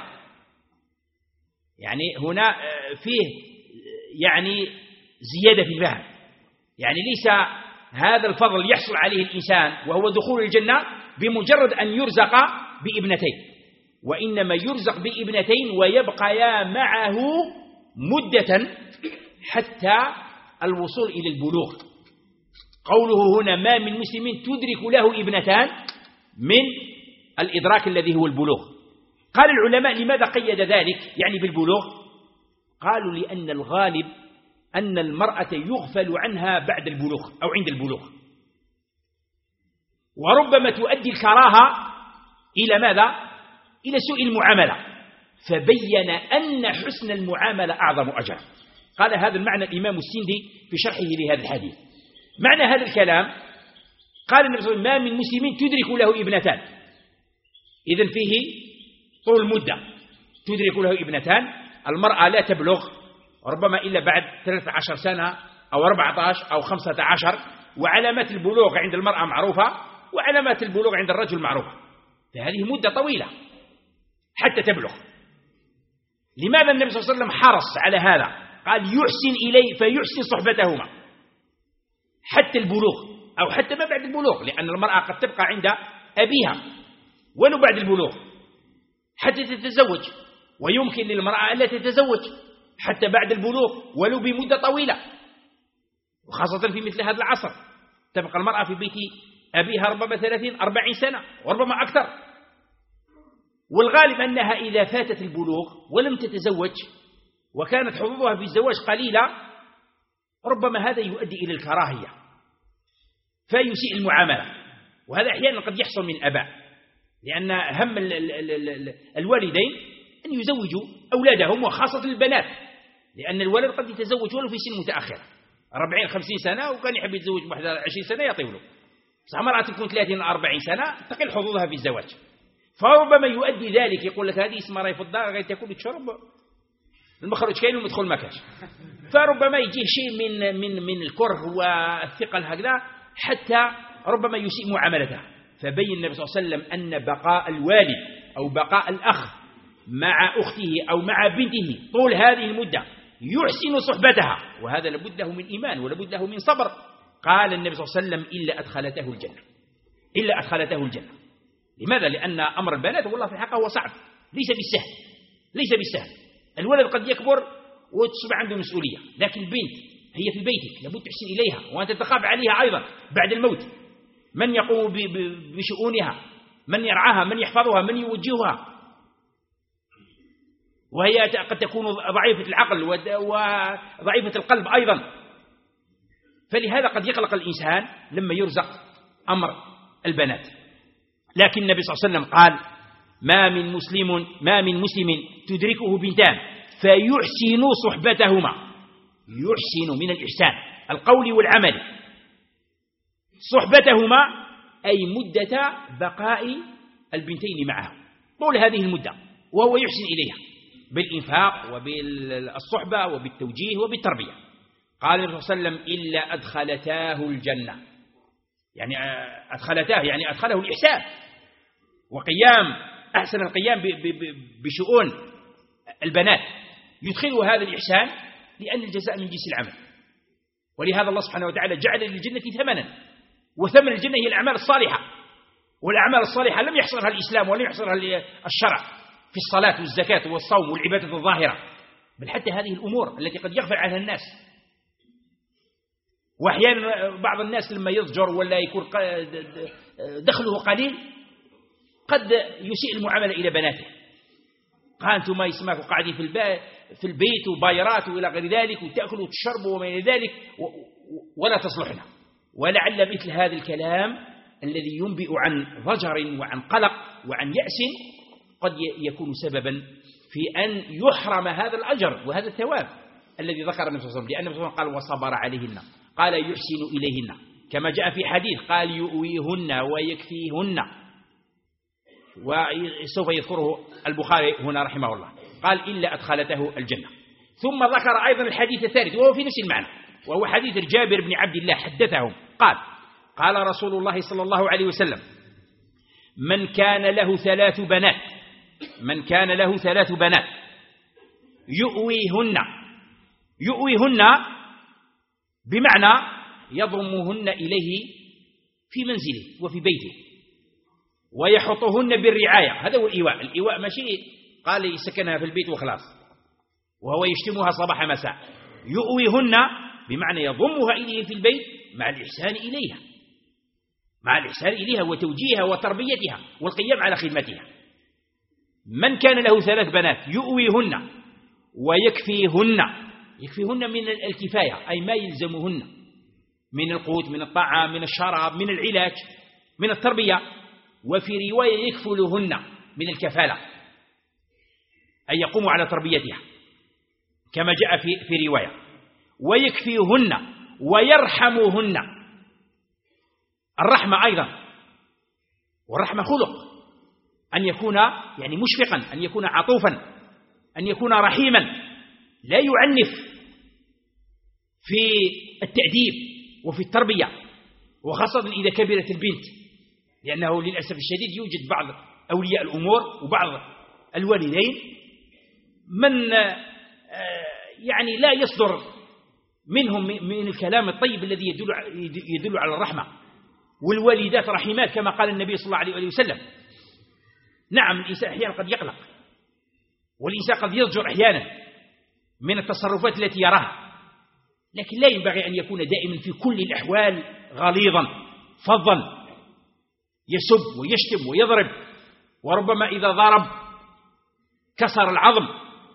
يعني هنا فيه يعني زيادة في الفهم، يعني ليس هذا الفضل يحصل عليه الإنسان وهو دخول الجنة بمجرد أن يرزق بابنتين، وإنما يرزق بابنتين ويبقيا معه مدة حتى الوصول إلى البلوغ. قوله هنا: ما من مسلم تدرك له ابنتان، من الإدراك الذي هو البلوغ. قال العلماء: لماذا قيد ذلك يعني بالبلوغ؟ قالوا: لأن الغالب أن المرأة يغفل عنها بعد البلوغ أو عند البلوغ، وربما تؤدي الكراهة إلى ماذا؟ إلى سوء المعاملة، فبين أن حسن المعاملة أعظم أجر. قال هذا المعنى الإمام السندي في شرحه لهذا الحديث. معنى هذا الكلام، قال النبي صلى الله عليه وسلم: ما من مسلم تدرك له ابنتان، إذن فيه طول مدة تدرك له ابنتان. المرأة لا تبلغ ربما إلا بعد ثلاثة عشر سنة أو أربعة عشر أو خمسة عشر، وعلامات البلوغ عند المرأة معروفة وعلامات البلوغ عند الرجل معروفة، فهذه مدة طويلة حتى تبلغ. لماذا النبي صلى الله عليه وسلم حرص على هذا؟ قال: يحسن إليه فيحسن صحبتهما حتى البلوغ أو حتى ما بعد البلوغ، لأن المرأة قد تبقى عند أبيها ولو بعد البلوغ حتى تتزوج، ويمكن للمرأة ألا تتزوج حتى بعد البلوغ ولو بمدة طويلة، وخاصة في مثل هذا العصر تبقى المرأة في بيت أبيها ربما ثلاثين أربعين سنة وربما أكثر. والغالب أنها إذا فاتت البلوغ ولم تتزوج وكانت حظوظها في الزواج قليلة، ربما هذا يؤدي إلى الكراهية فيسيء المعاملة. وهذا أحيانا قد يحصل من الآباء، لأن هم الوالدين أن يزوجوا أولادهم وخاصة البنات، لأن الولد قد يتزوج ولو في سن متأخرة أربعين خمسين سنة، وكان يحب يتزوج بواحد عشرين سنة يطيب له، بس مرأة تكون ثلاثين أربعين سنة تقل حظوظها في الزواج، فربما يؤدي ذلك. يقول لك هذه اسمها راهي في الدار غير تاكل تشرب، المخرج كاين والمدخول ما كاش، فربما يجيه شيء من من من الكره والثقل هكذا حتى ربما يسيء معاملته. فبين النبي صلى الله عليه وسلم أن بقاء الوالد أو بقاء الأخ مع أخته أو مع بنته طول هذه المدة يحسن صحبتها، وهذا لابد له من إيمان ولابد له من صبر. قال النبي صلى الله عليه وسلم: إلا أدخلته الجنة، إلا أدخلته الجنة. لماذا؟ لأن أمر البنات والله في الحقيقة هو صعب، ليس بالسهل، ليس بالسهل. الولد قد يكبر وتصبح عنده مسؤولية، لكن البنت هي في بيتك لابد تحسن إليها، وأنت تخاف عليها أيضا بعد الموت. من يقوم بشؤونها، من يرعاها، من يحفظها، من يوجهها، وهي قد تكون ضعيفة العقل وضعيفة القلب أيضا. فلهذا قد يقلق الإنسان لما يرزق أمر البنات. لكن النبي صلى الله عليه وسلم قال: ما من مسلم ما من مسلم تدركه بنتان فيحسن صحبتهما. يحسن من الإحسان القول والعمل، صحبتهما أي مدة بقاء البنتين معه طول هذه المدة، وهو يحسن إليها بالإنفاق وبالصحبة وبالتوجيه وبالتربية. قال النبي صلى الله عليه وسلم: إلا أدخلتاه الجنة، يعني أدخلتاه يعني أدخله الإحسان وقيام أحسن القيام بشؤون البنات، يدخله هذا الإحسان لأن الجزاء من جنس العمل. ولهذا الله سبحانه وتعالى جعل للجنة ثمنا، وثمن الجنة هي الأعمال الصالحة، والأعمال الصالحة لم يحصرها الإسلام ولم يحصرها الشرع في الصلاة والزكاة والصوم والعبادة الظاهرة، بل حتى هذه الأمور التي قد يغفل عنها الناس. وأحيانا بعض الناس لما يضجر ولا يكون دخله قليل قد يسيء المعاملة إلى بناته، قال أنتم ما يسمعكم قاعدين في في البيت وبايرات وإلى غير ذلك وتأكلوا وتشربوا وما إلى ذلك ولا تصلحنا. ولعل مثل هذا الكلام الذي ينبئ عن ضجر وعن قلق وعن يأس قد يكون سببا في أن يحرم هذا الأجر وهذا الثواب الذي ذكر النبي صلى الله عليه وسلم، لأن النبي صلى الله عليه وسلم قال وصبر عليهن، قال يحسن إليهن، كما جاء في حديث قال يؤويهن ويكفيهن، وسوف يذكره البخاري هنا رحمه الله، قال إلا أدخلته الجنة. ثم ذكر أيضا الحديث الثالث وهو في نفس المعنى، وهو حديث جابر بن عبد الله حدثهم قال قال رسول الله صلى الله عليه وسلم من كان له ثلاث بنات من كان له ثلاث بنات يؤويهن يؤويهن بمعنى يضمهن إليه في منزله وفي بيته ويحطهن بالرعاية، هذا هو الإيواء. الإيواء ماشي قال يسكنها في البيت وخلاص وهو يشتمها صباح مساء، يؤويهن بمعنى يضمها إليه في البيت مع الإحسان إليها مع الإحسان إليها وتوجيهها وتربيتها والقيام على خدمتها. من كان له ثلاث بنات يؤويهن ويكفيهن، يكفيهن من الكفاية أي ما يلزمهن من القوت من الطعام من الشراب من العلاج من التربية، وفي رواية يكفلهن من الكفالة أي يقوم على تربيتها كما جاء في في رواية، ويكفيهن ويرحمهن. الرحمة أيضا، والرحمة خلق، أن يكون يعني مشفقا، أن يكون عطوفا، أن يكون رحيما، لا يعنف في التأديب وفي التربية، وخاصة إذا كبرت البنت، لأنه للأسف الشديد يوجد بعض أولياء الأمور وبعض الوالدين من يعني لا يصدر منهم من الكلام الطيب الذي يدل يدل على الرحمة، والوالدات رحيمات كما قال النبي صلى الله عليه وسلم. نعم الإنسان أحيانا قد يقلق، والإنسان قد يضجر أحيانا من التصرفات التي يراها، لكن لا ينبغي أن يكون دائما في كل الأحوال غليظا فظا يسب ويشتم ويضرب، وربما إذا ضرب كسر العظم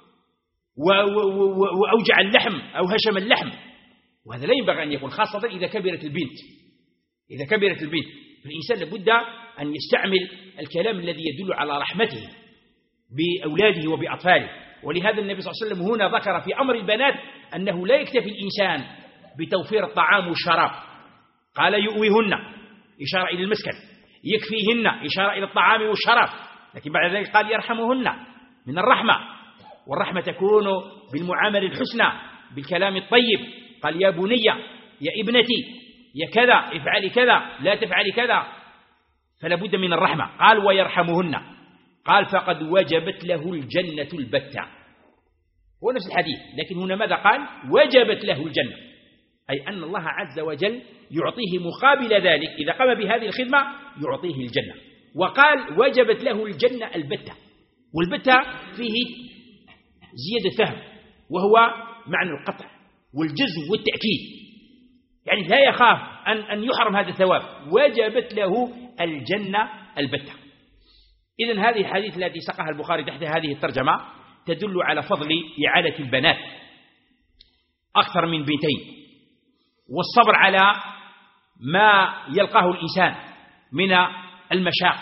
وأوجع اللحم أو هشم اللحم، وهذا لا ينبغي أن يكون، خاصة إذا كبرت البنت. إذا كبرت البنت فالإنسان لابد أن يستعمل الكلام الذي يدل على رحمته بأولاده وبأطفاله. ولهذا النبي صلى الله عليه وسلم هنا ذكر في أمر البنات أنه لا يكتفي الإنسان بتوفير الطعام والشراب، قال يؤويهن إشارة إلى المسكن، يكفيهن إشارة إلى الطعام والشراب، لكن بعد ذلك قال يرحمهن من الرحمة، والرحمة تكون بالمعاملة الحسنى بالكلام الطيب، قال يا بني يا ابنتي يا كذا افعلي كذا لا تفعلي كذا، فلا بد من الرحمة. قال ويرحمهن، قال فقد وجبت له الجنة البتة، هو نفس الحديث لكن هنا ماذا قال؟ وجبت له الجنة، أي أن الله عز وجل يعطيه مقابل ذلك إذا قام بهذه الخدمة يعطيه الجنة. وقال وجبت له الجنة البتة، والبتة فيه زيادة فهم وهو معنى القطع والجزم والتأكيد، يعني لا يخاف أن أن يحرم هذا الثواب، وجبت له الجنة البتة. إذن هذه الحديث التي سقها البخاري تحت هذه الترجمة تدل على فضل إعالة البنات أكثر من بنتين، والصبر على ما يلقاه الإنسان من المشاق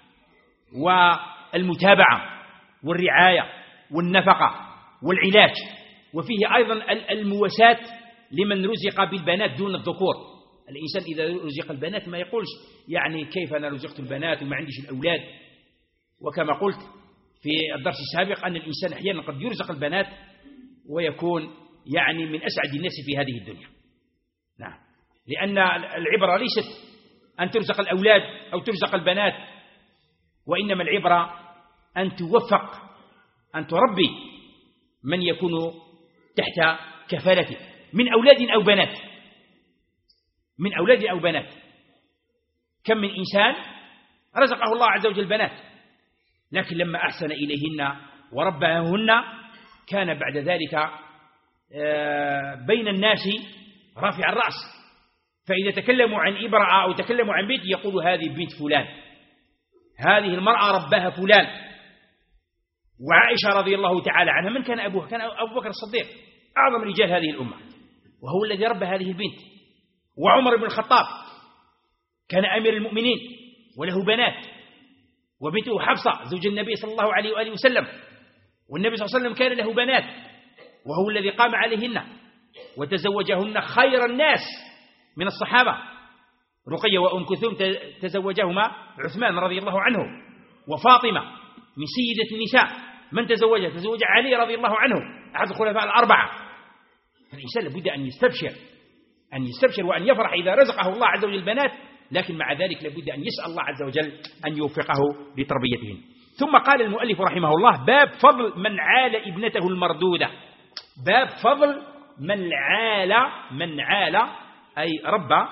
والمتابعة والرعاية والنفقة والعلاج، وفيه أيضا المواساة لمن رزق بالبنات دون الذكور. الإنسان إذا رزق البنات ما يقولش يعني كيف أنا رزقت البنات وما عنديش الأولاد، وكما قلت في الدرس السابق أن الإنسان أحيانا قد يرزق البنات ويكون يعني من أسعد الناس في هذه الدنيا. نعم، لأن العبرة ليست أن ترزق الأولاد أو ترزق البنات وإنما العبرة أن توفق، أن تربي من يكون تحت كفالتك من أولاد أو بنات، من أولاد أو بنات. كم من إنسان رزقه الله عز وجل بنات، لكن لما أحسن إليهن ورباهن كان بعد ذلك بين الناس رافع الرأس، فإذا تكلموا عن امرأة أو تكلموا عن بيت يقول هذه بنت فلان، هذه المرأة رباها فلان. وعائشة رضي الله تعالى عنها من كان أبوها؟ كان أبو بكر الصديق أعظم رجال هذه الأمة، وهو الذي ربى هذه البنت. وعمر بن الخطاب كان أمير المؤمنين وله بنات، وبنته حفصة زوج النبي صلى الله عليه وآله وسلم، والنبي صلى الله عليه وسلم كان له بنات وهو الذي قام عليهن وتزوجهن خير الناس من الصحابة. رقية وأم كلثوم تزوجهما عثمان رضي الله عنه، وفاطمة من سيدة النساء من تزوجها؟ تزوج علي رضي الله عنه أحد الخلفاء الأربعة. فالإنسان لابد أن يستبشر أن يستبشر وأن يفرح إذا رزقه الله عز وجل بنات، لكن مع ذلك لابد أن يسأل الله عز وجل أن يوفقه لتربيتهن. ثم قال المؤلف رحمه الله: باب فضل من عال ابنته المردودة. باب فضل من عال من عال أي ربى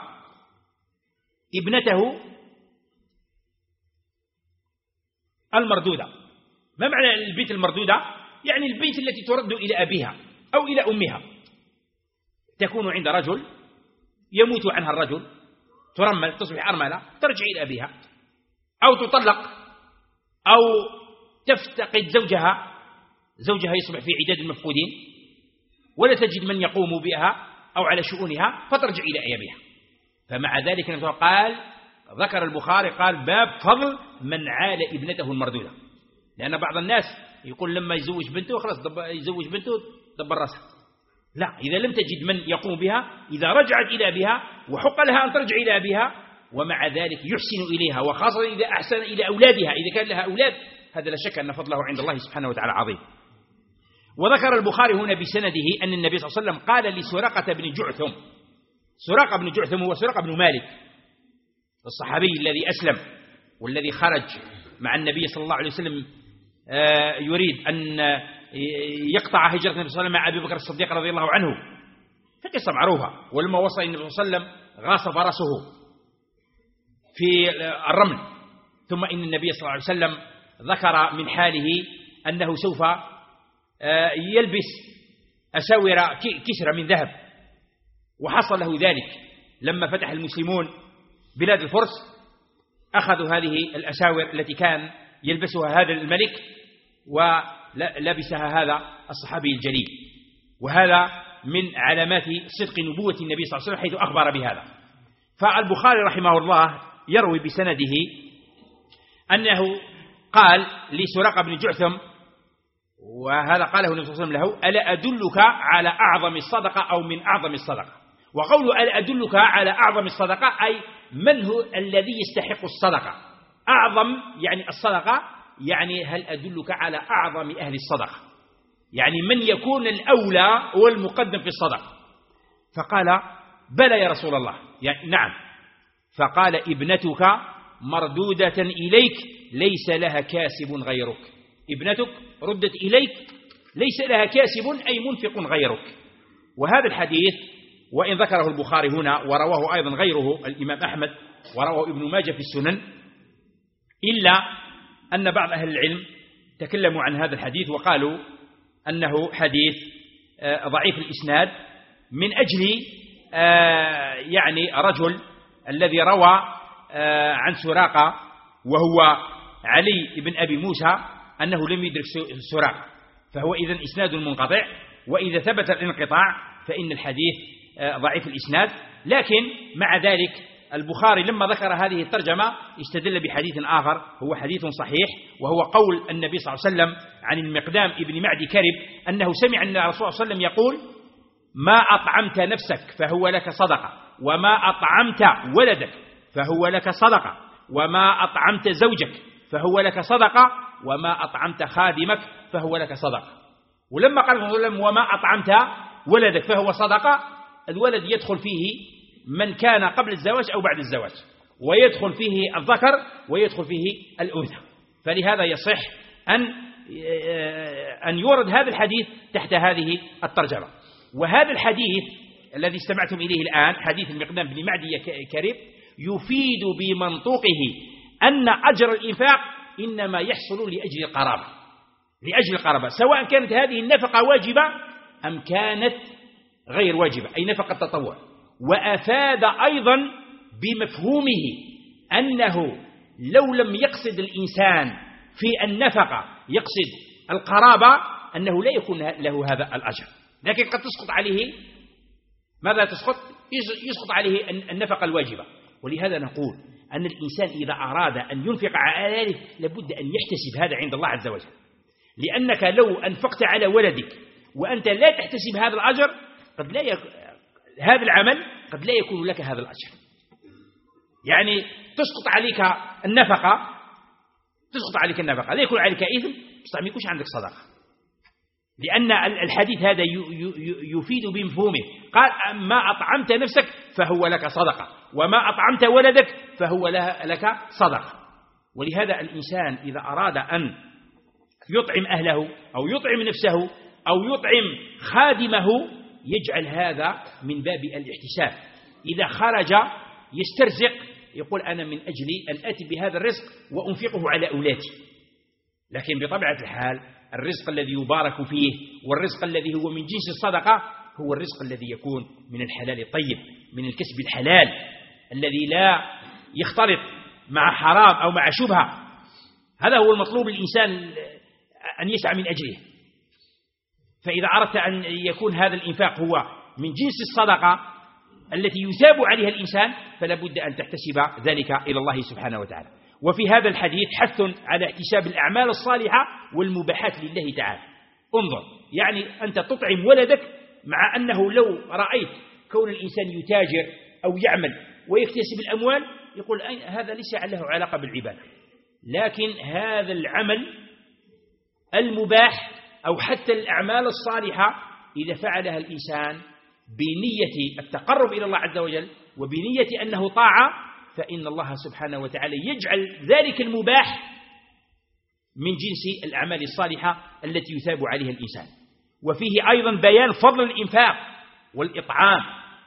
ابنته المردودة. ما معنى البنت المردودة؟ يعني البنت التي ترد إلى أبيها أو إلى أمها، تكون عند رجل يموت عنها الرجل، ترمل تصبح أرملة، ترجع إلى أبيها، أو تطلق، أو تفتقد زوجها، زوجها يصبح في عداد المفقودين ولا تجد من يقوم بها أو على شؤونها فترجع إلى أبيها. فمع ذلك قال ذكر البخاري قال: باب فضل من عال ابنته المردودة. لأن بعض الناس يقول لما يزوج بنته خلاص يزوج بنته دبر راسها. لا، إذا لم تجد من يقوم بها، إذا رجعت إلى أبيها وحق لها أن ترجع إلى أبيها، ومع ذلك يحسن إليها، وخاصة إذا أحسن إلى أولادها، إذا كان لها أولاد، هذا لا شك أن فضله عند الله سبحانه وتعالى عظيم. وذكر البخاري هنا بسنده أن النبي صلى الله عليه وسلم قال لسراقة بن جعثم. سراقة بن جعثم هو سراقة بن مالك الصحابي الذي أسلم والذي خرج مع النبي صلى الله عليه وسلم يريد أن يقطع هجرة النبي صلى الله عليه وسلم مع أبي بكر الصديق رضي الله عنه، فقصة معروفة. ولما وصل النبي صلى الله عليه وسلم غاص فرسه في الرمل، ثم إن النبي صلى الله عليه وسلم ذكر من حاله أنه سوف يلبس أساور كسرى من ذهب، وحصل له ذلك لما فتح المسلمون بلاد الفرس، أخذوا هذه الأساور التي كان يلبسها هذا الملك ولبسها هذا الصحابي الجليل. وهذا من علامات صدق نبوة النبي صلى الله عليه وسلم حيث أخبر بهذا. فالبخاري رحمه الله يروي بسنده أنه قال لسراقة بن جعثم، وهذا قاله النبي صلى الله عليه وسلم له: ألا أدلك على أعظم الصدقة أو من أعظم الصدقة؟ وقوله ألا أدلك على أعظم الصدقة أي من هو الذي يستحق الصدقة؟ أعظم يعني الصدقة، يعني هل أدلك على أعظم أهل الصدقة، يعني من يكون الأولى والمقدم في الصدقة؟ فقال: بلى يا رسول الله، يعني نعم. فقال: ابنتك مردودة إليك ليس لها كاسب غيرك. ابنتك ردت إليك ليس لها كاسب أي منفق غيرك. وهذا الحديث وإن ذكره البخاري هنا ورواه أيضا غيره الإمام أحمد ورواه ابن ماجه في السنن، إلا أن بعض أهل العلم تكلموا عن هذا الحديث وقالوا أنه حديث ضعيف الإسناد من أجل يعني رجل الذي روى عن سراقة وهو علي بن أبي موسى أنه لم يدرك سراقة، فهو إذن إسناد منقطع. وإذا ثبت الانقطاع فإن الحديث ضعيف الإسناد. لكن مع ذلك البخاري لما ذكر هذه الترجمة استدل بحديث آخر هو حديث صحيح، وهو قول النبي صلى الله عليه وسلم عن المقدام ابن معدي كرب أنه سمع أن الرسول صلى الله عليه وسلم يقول: ما أطعمت نفسك فهو لك صدقة، وما أطعمت ولدك فهو لك صدقة، وما أطعمت زوجك فهو لك صدقة، وما أطعمت خادمك فهو لك صدقة. ولما قال صلى الله عليه وسلم: وما أطعمت ولدك فهو صدقة، الولد يدخل فيه من كان قبل الزواج أو بعد الزواج، ويدخل فيه الذكر ويدخل فيه الأنثى. فلهذا يصح أن أن يورد هذا الحديث تحت هذه الترجمة. وهذا الحديث الذي استمعتم إليه الآن، حديث المقدام بن معدي كرب، يفيد بمنطوقه أن أجر الإنفاق إنما يحصل لأجل القرابة، لأجل القرابة، سواء كانت هذه النفقة واجبة أم كانت غير واجبة، أي نفقة تطوع. وأفاد أيضا بمفهومه أنه لو لم يقصد الإنسان في النفقة يقصد القرابة أنه لا يكون له هذا الأجر، لكن قد تسقط عليه ماذا تسقط؟ يسقط عليه النفقة الواجبة. ولهذا نقول أن الإنسان إذا أراد أن ينفق على ذلك لابد أن يحتسب هذا عند الله عز وجل، لأنك لو أنفقت على ولدك وأنت لا تحتسب هذا الأجر قد لا يك... هذا العمل قد لا يكون لك هذا الأجر. يعني تسقط عليك النفقة تسقط عليك النفقة لا يكون عليك إثم، بس ما يكونش عندك صدقة، لأن الحديث هذا يفيد بمفهومه. قال ما أطعمت نفسك فهو لك صدقة، وما أطعمت ولدك فهو لك صدقة. ولهذا الإنسان إذا أراد أن يطعم أهله أو يطعم نفسه أو يطعم خادمه يجعل هذا من باب الاحتساب. إذا خرج يسترزق يقول أنا من أجل أن أتي بهذا الرزق وأنفقه على أولادي، لكن بطبيعة الحال الرزق الذي يبارك فيه والرزق الذي هو من جنس الصدقة هو الرزق الذي يكون من الحلال الطيب، من الكسب الحلال الذي لا يختلط مع حرام أو مع شبهة. هذا هو المطلوب الإنسان أن يسعى من أجله. فإذا أردت أن يكون هذا الإنفاق هو من جنس الصدقة التي يثاب عليها الإنسان فلا بد أن تحتسب ذلك إلى الله سبحانه وتعالى. وفي هذا الحديث حث على احتساب الأعمال الصالحة والمباحات لله تعالى. انظر، يعني أنت تطعم ولدك مع أنه لو رأيت كون الإنسان يتاجر أو يعمل ويكتسب الأموال يقول هذا ليس له علاقة بالعبادة، لكن هذا العمل المباح أو حتى الأعمال الصالحة إذا فعلها الإنسان بنية التقرب إلى الله عز وجل وبنية أنه طاعة فإن الله سبحانه وتعالى يجعل ذلك المباح من جنس الأعمال الصالحة التي يثاب عليها الإنسان. وفيه أيضا بيان فضل الإنفاق والإطعام،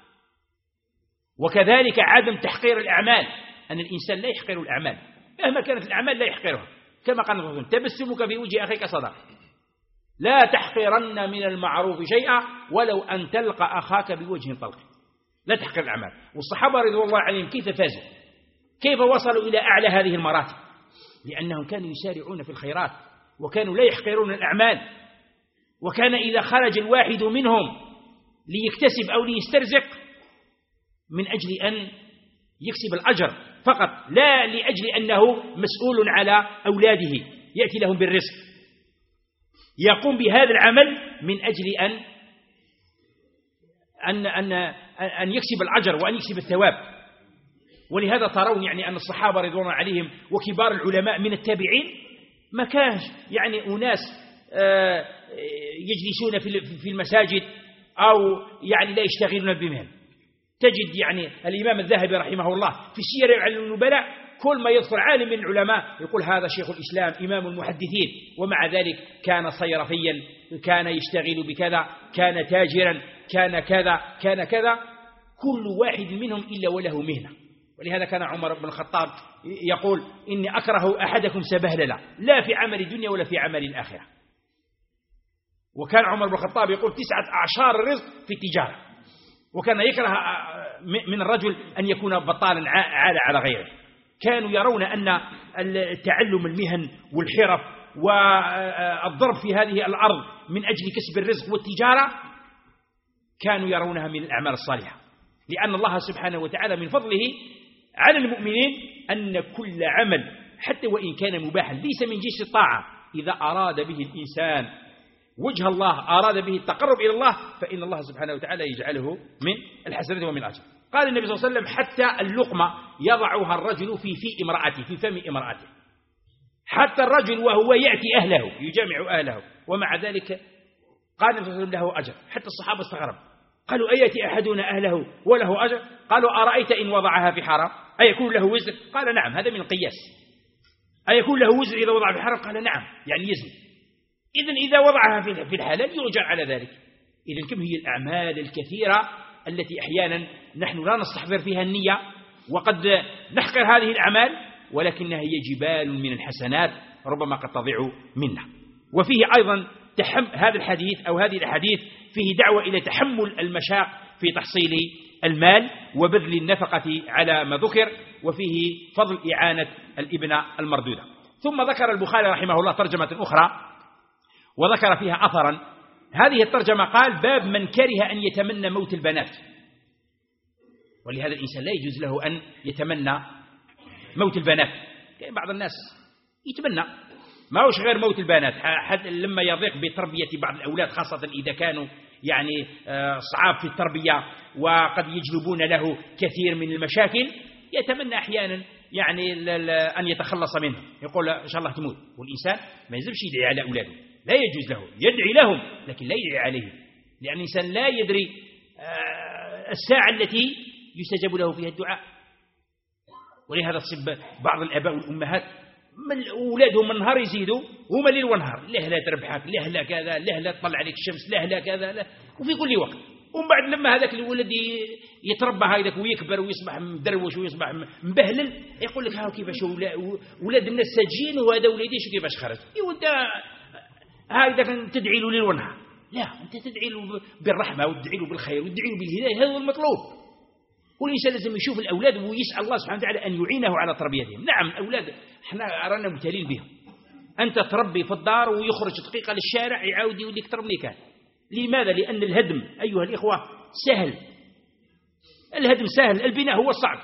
وكذلك عدم تحقير الأعمال، أن الإنسان لا يحقر الأعمال مهما كانت الأعمال لا يحقرها، كما قال الرسول تبسمك في وجه أخيك صدقة، لا تحقرن من المعروف شيئا ولو أن تلقى أخاك بوجه طلق. لا تحقر الأعمال. والصحابة رضي الله عليهم كيف فازوا، كيف وصلوا إلى أعلى هذه المراتب؟ لأنهم كانوا يسارعون في الخيرات وكانوا لا يحقرون الأعمال. وكان إذا خرج الواحد منهم ليكتسب أو ليسترزق من أجل أن يكسب الأجر فقط، لا لأجل أنه مسؤول على أولاده يأتي لهم بالرزق، يقوم بهذا العمل من أجل أن أن أن أن يكسب الأجر وأن يكسب الثواب. ولهذا ترون يعني أن الصحابة رضوان الله عليهم وكبار العلماء من التابعين ما كانش يعني أناس يجلسون في المساجد أو يعني لا يشتغلون بمهن. تجد يعني الإمام الذهبي رحمه الله في سير أعلام النبلاء كل ما يذكر عالم من العلماء يقول هذا شيخ الإسلام إمام المحدثين، ومع ذلك كان صيرفيا، كان يشتغل بكذا، كان تاجرا، كان كذا كان كذا، كل واحد منهم إلا وله مهنة. ولهذا كان عمر بن الخطاب يقول إني أكره أحدكم سبهللا، لا في عمل الدنيا ولا في عمل الآخرة. وكان عمر بن الخطاب يقول تسعة أعشار الرزق في التجارة، وكان يكره من الرجل أن يكون بطالا عالى على غيره. كانوا يرون أن تعلم المهن والحرف والضرب في هذه الأرض من أجل كسب الرزق والتجارة كانوا يرونها من الأعمال الصالحة، لأن الله سبحانه وتعالى من فضله على المؤمنين أن كل عمل حتى وإن كان مباحا ليس من جنس الطاعة إذا أراد به الإنسان وجه الله، أراد به التقرب إلى الله، فإن الله سبحانه وتعالى يجعله من الحسنة ومن الأجر. قال النبي صلى الله عليه وسلم حتى اللقمة يضعها الرجل في في امرأته، في فم امرأته، حتى الرجل وهو يأتي أهله يجامع أهله ومع ذلك قال النبي صلى الله عليه وسلم له أجر. حتى الصحابة استغربوا قالوا أيأتي أحدنا أهله وله أجر؟ قالوا أرأيت إن وضعها في حرام أيكون له وزر؟ قال نعم، هذا من القياس، أيكون له وزر إذا وضع في الحرام؟ قال نعم، يعني يزني. إذن إذا وضعها في الحلال يؤجر على ذلك. إذن كم هي الأعمال الكثيرة التي أحيانا نحن لا نستحضر فيها النية، وقد نحقر هذه الأعمال، ولكنها هي جبال من الحسنات ربما قد تضيع منا. وفيه أيضا تحم هذا الحديث أو هذه الحديث فيه دعوة إلى تحمل المشاق في تحصيل المال وبذل النفقة على ما ذكر، وفيه فضل إعانة الابن المردودة. ثم ذكر البخاري رحمه الله ترجمة أخرى وذكر فيها أثرا. هذه الترجمة قال: باب من كره أن يتمنى موت البنات. ولهذا الإنسان لا يجوز له أن يتمنى موت البنات. يعني بعض الناس يتمنى، ما هوش غير موت البنات، حتى لما يضيق بتربية بعض الأولاد، خاصة إذا كانوا يعني صعاب في التربية وقد يجلبون له كثير من المشاكل، يتمنى أحيانا يعني أن يتخلص منهم، يقول إن شاء الله تموت. والإنسان ما يزلش يدعي على أولاده، لا يجوز له، يدعي لهم لكن لا يدعي عليهم، لأن الإنسان لا يدري الساعة التي يستجاب له فيها الدعاء. ولهذا تصب بعض الآباء والأمهات من أولادهم من نهار يزيدوا هما ليل ونهار، له لا تربحك، له لا كذا، له لا تطلع عليك الشمس، له لا كذا، لا، وفي كل وقت. ومن بعد لما هذاك الولد يتربى هذاك ويكبر ويصبح مدروش ويصبح مبهلل، يقول لك ها كيفاش ولاد الناس ساجين وهذا ولادي شو كيفاش خرج. يودا هذا تدعي له ليل ونهار، لا، أنت تدعي له بالرحمة وتدعي له بالخير وتدعي له بالهداية، هذا هو المطلوب. والإنسان لازم يشوف الأولاد ويسأل الله سبحانه وتعالى أن يعينه على تربيتهم. نعم الأولاد احنا رانا مبتلين بهم، أنت تربي في الدار ويخرج دقيقة للشارع يعاود يوديك تربي كان. لماذا؟ لأن الهدم أيها الإخوة سهل، الهدم سهل، البناء هو الصعب.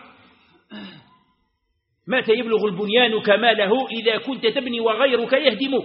متى يبلغ البنيان كماله إذا كنت تبني وغيرك يهدم.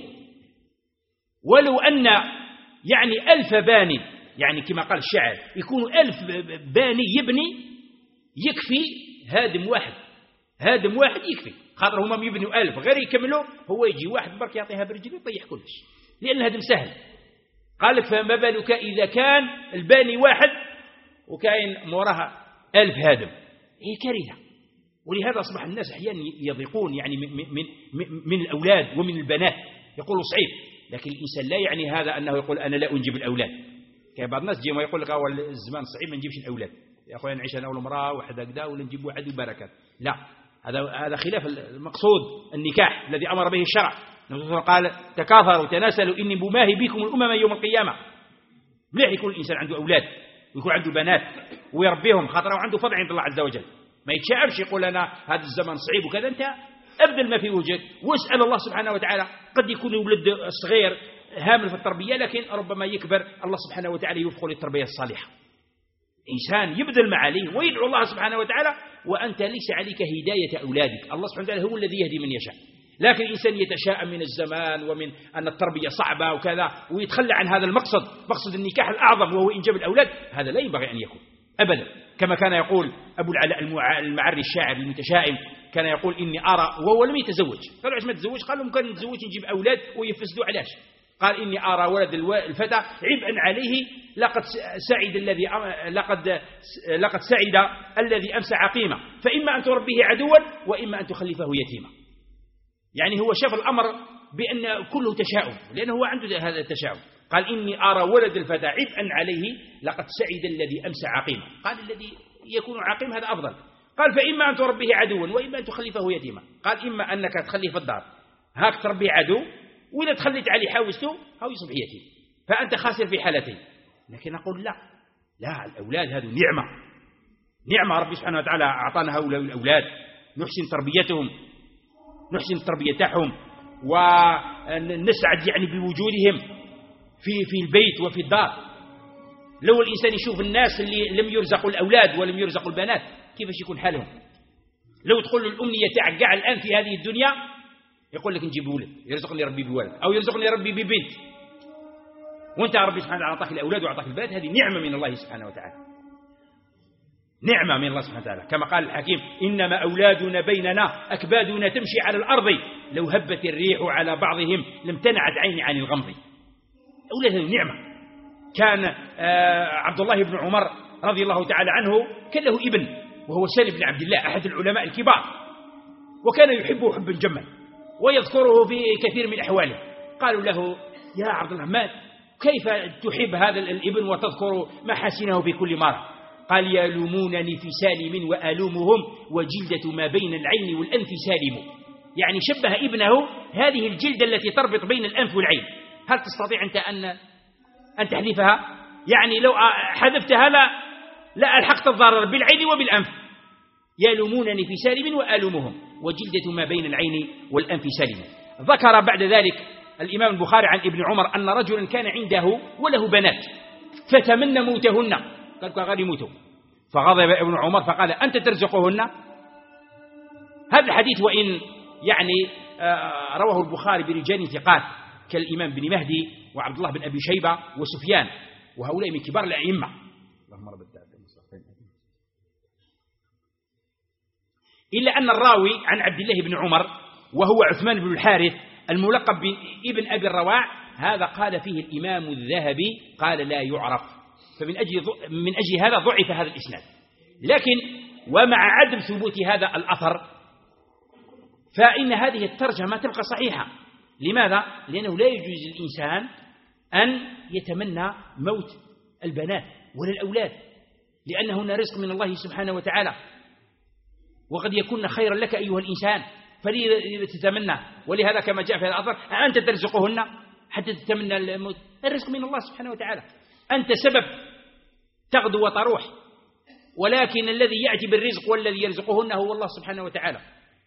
ولو أن يعني ألف باني، يعني كما قال الشاعر، يكون ألف باني يبني يكفي هادم واحد، هادم واحد يكفي، خاطر هما يبنوا ألف غير يكملوا، هو يجي واحد برك يعطيها برجله يطيح كلش، لأن الهدم سهل. قال لك فما بالك إذا كان الباني واحد وكاين موراها ألف هادم، هي كارثة. ولهذا أصبح الناس أحيانا يضيقون يعني من, من, من الأولاد ومن البنات، يقولوا صعيب، لكن الإنسان لا يعني هذا أنه يقول أنا لا أنجب الأولاد. كان بعض الناس يجي يقول لك أول الزمان صعيب ما نجيبش الأولاد، يا أخويا نعيش أنا أول مرأة وحدة كذا ولا نجيب واحد وبركات، لا، هذا هذا خلاف المقصود النكاح الذي أمر به الشرع. النبي قال تكاثروا تناسلوا إني بماهي بكم الأمم يوم القيامة. مليح يكون الإنسان عنده أولاد ويكون عنده بنات ويربيهم، خاطر عنده فضل عند الله عز وجل، ما يتشعبش يقول أنا هذا الزمن صعيب وكذا. أنت أبذل ما في وجهك واسأل الله سبحانه وتعالى. قد يكون الولد الصغير هامل في التربية، لكن ربما يكبر الله سبحانه وتعالى يوفقه للتربية الصالحة. إنسان يبذل ما عليه ويدعو الله سبحانه وتعالى، وأنت ليس عليك هداية أولادك، الله سبحانه وتعالى هو الذي يهدي من يشاء. لكن الإنسان يتشاءم من الزمان ومن أن التربية صعبة وكذا ويتخلى عن هذا المقصد، مقصد النكاح الأعظم وهو إنجاب الأولاد، هذا لا ينبغي أن يكون أبدا. كما كان يقول أبو العلاء المعري الشاعر المتشائم، كان يقول إني أرى، وهو لم يتزوج، قالوا علاش ما تزوج؟ قال ممكن نتزوج نجيب أولاد ويفسدوا، علاش؟ قال إني أرى ولد الفتى عبئا عليه، لقد سعد الذي لقد لقد سعد الذي أمسى عقيمة، فإما أن تربيه عدوا وإما أن تخلفه يتيما. يعني هو شاف الأمر بأن كله تشاؤم، لأنه هو عنده هذا التشاؤم. قال إني أرى ولد الفتى عبئا عليه لقد سعد الذي أمسى عقيمة. قال الذي يكون عقيم هذا أفضل. قال فإما أن تربيه عدوا وإما أن تخلفه يتيما. قال إما أنك تخليه في الدار هاك تربيه عدو، وإذا تخليت عليه حاوسته هو يصبح يتيم، فأنت خاسر في حالتين. لكن أقول لا، لا، الأولاد هذه نعمة، نعمة ربي سبحانه وتعالى أعطانا هؤلاء الأولاد، نحسن تربيتهم، نحسن تربيتهم ونسعد يعني بوجودهم في في البيت وفي الدار. لو الإنسان يشوف الناس اللي لم يرزقوا الأولاد ولم يرزقوا البنات كيفاش يكون حالهم. لو تقول له الأمنية تاعك كاع الآن في هذه الدنيا، يقول لك نجيب ولد، يرزقني ربي بولد أو يرزقني ربي ببنت، وانت ربي سبحانه وتعالى أعطاك الأولاد وأعطاك البنات، هذه نعمة من الله سبحانه وتعالى، نعمة من الله سبحانه وتعالى. كما قال الحكيم إنما أولادنا بيننا أكبادنا تمشي على الأرض لو هبت الريح على بعضهم لم تنعت عيني عن الغمض. أولاد هذه نعمة. كان عبد الله بن عمر رضي الله تعالى عنه كان له ابن وهو سالم بن عبد الله أحد العلماء الكبار، وكان يحبه حبا جما، ويذكره في كثير من أحواله. قالوا له يا عبد الرحمن كيف تحب هذا الابن وتذكر محاسنه في كل مرة؟ قال يلومونني في سالم وألومهم وجلدة ما بين العين والأنف سالم. يعني شبه ابنه هذه الجلدة التي تربط بين الأنف والعين. هل تستطيع أنت أن أن تحذفها؟ يعني لو حذفتها لا لا ألحقت الضرر بالعين وبالأنف. يلومونني في سالم وألومهم وجلدة ما بين العين والأنف سالم. ذكر بعد ذلك الإمام البخاري عن ابن عمر أن رجلا كان عنده وله بنات فتمنى موتهن، قال غير يموتوا، فغضب ابن عمر فقال أنت ترزقهن. هذا الحديث وإن يعني رواه البخاري برجال ثقات كالإمام بن مهدي وعبد الله بن أبي شيبة وسفيان، وهؤلاء من كبار الأئمة، إلا أن الراوي عن عبد الله بن عمر وهو عثمان بن الحارث الملقب بابن أبي الرواع، هذا قال فيه الإمام الذهبي قال لا يعرف، فمن أجل من أجل هذا ضعف هذا الإسناد. لكن ومع عدم ثبوت هذا الأثر فإن هذه الترجمة تبقى صحيحة. لماذا؟ لأنه لا يجوز للإنسان أن يتمنى موت البنات ولا الأولاد، لأنهن رزق من الله سبحانه وتعالى، وقد يكون خيرا لك أيها الإنسان فلي تتمنى. ولهذا كما جاء في هذا الأثر أنت ترزقهن حتى تتمنى الموت، الرزق من الله سبحانه وتعالى، أنت سبب تغدو وتروح، ولكن الذي يأتي بالرزق والذي يرزقهن هو الله سبحانه وتعالى.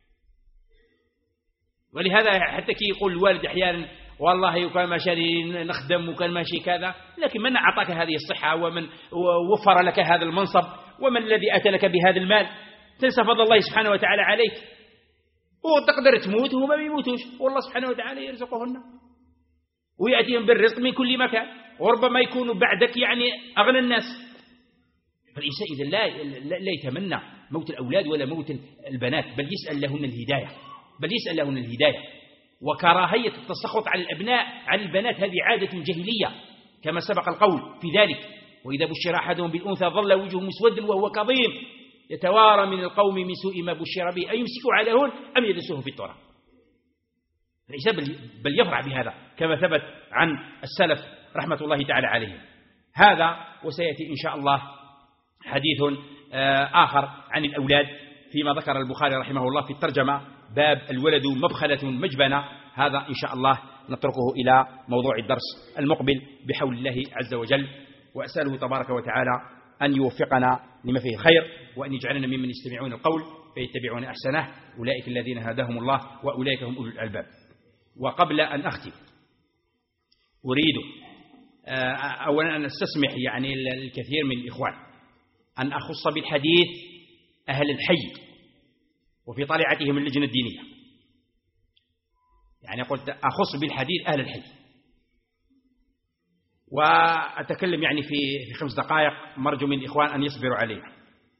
ولهذا حتى كي يقول الوالد أحيانا والله وكان ماشي نخدم وكان ماشي كذا، لكن من أعطاك هذه الصحة ومن وفر لك هذا المنصب ومن الذي أتى لك بهذا المال؟ تنسى فضل الله سبحانه وتعالى عليك، وتقدر تموت وهم ما بيموتوش، والله سبحانه وتعالى يرزقهن ويأتيهم بالرزق من كل مكان، وربما يكونوا بعدك يعني أغنى الناس. فالإنسان إذا لا, لا يتمنى موت الأولاد ولا موت البنات، بل يسأل لهن الهداية، بل يسأل لهن الهداية. وكراهية التسخط على الأبناء على البنات هذه عادة جاهلية كما سبق القول في ذلك. وإذا بشر أحدهم بالأنثى ظل وجهه مسودا وهو كظيم يتوارى من القوم من سوء ما بشر به أيمسك على هون أم يدسوه في التراب. الإنسان بل يفرح بهذا كما ثبت عن السلف رحمة الله تعالى عليهم. هذا وسيأتي إن شاء الله حديث آخر عن الأولاد فيما ذكر البخاري رحمه الله في الترجمة باب الولد مبخلة مجبنة. هذا إن شاء الله نتركه إلى موضوع الدرس المقبل بحول الله عز وجل، وأسأله تبارك وتعالى أن يوفقنا لما فيه خير، وأن يجعلنا ممن يستمعون القول فيتبعون أحسنه، أولئك الذين هداهم الله وأولئك هم أولو الألباب. وقبل أن أختم أريد أولا أن أستسمح يعني الكثير من الإخوان أن أخص بالحديث أهل الحي وفي طليعتهم اللجنة الدينية، يعني قلت أخص بالحديث أهل الحي، وأتكلم يعني في في خمس دقائق، مرجو من الإخوان أن يصبروا عليها.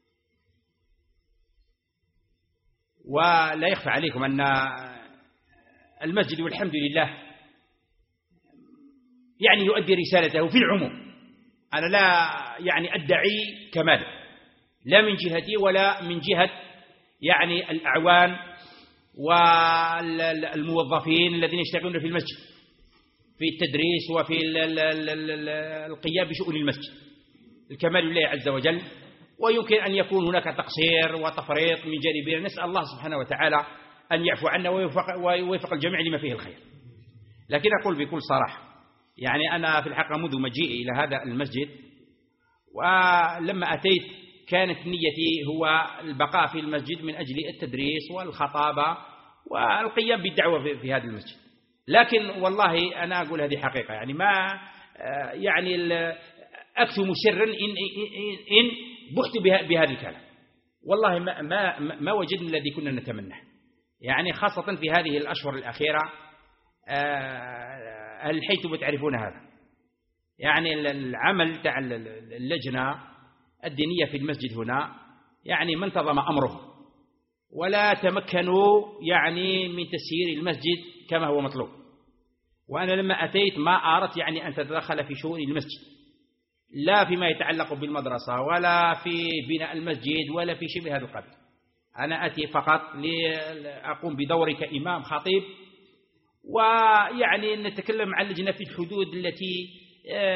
ولا يخفى عليكم أن المسجد والحمد لله يعني يؤدي رسالته في العموم. أنا لا يعني أدعي كمال لا من جهتي ولا من جهة يعني الأعوان والموظفين الذين يشتغلون في المسجد في التدريس وفي القيام بشؤون المسجد. الكمال لله عز وجل، ويمكن أن يكون هناك تقصير وتفريط من جانبنا، نسأل الله سبحانه وتعالى أن يعفو عنا ويوفق, ويوفق الجميع لما فيه الخير. لكن أقول بكل صراحة يعني أنا في الحقيقة منذ مجيئي إلى هذا المسجد ولما أتيت كانت نيتي هو البقاء في المسجد من أجل التدريس والخطابة والقيام بالدعوة في هذا المسجد. لكن والله أنا أقول هذه حقيقة، يعني ما يعني أكتم سرا إن, إن بحت بهذا الكلام. والله ما, ما, ما وجدنا الذي كنا نتمناه، يعني خاصة في هذه الأشهر الأخيرة. أهل الحي تعرفون هذا، يعني العمل تاع اللجنة الدينية في المسجد هنا يعني ما انتظم أمره ولا تمكنوا يعني من تسيير المسجد كما هو مطلوب. وأنا لما أتيت ما أردت يعني أن تتدخل في شؤون المسجد، لا فيما يتعلق بالمدرسة ولا في بناء المسجد ولا في شبه هذا القبيل. أنا أتي فقط لأقوم بدوري كإمام خطيب ويعني نتكلم عن اللجنة في الحدود التي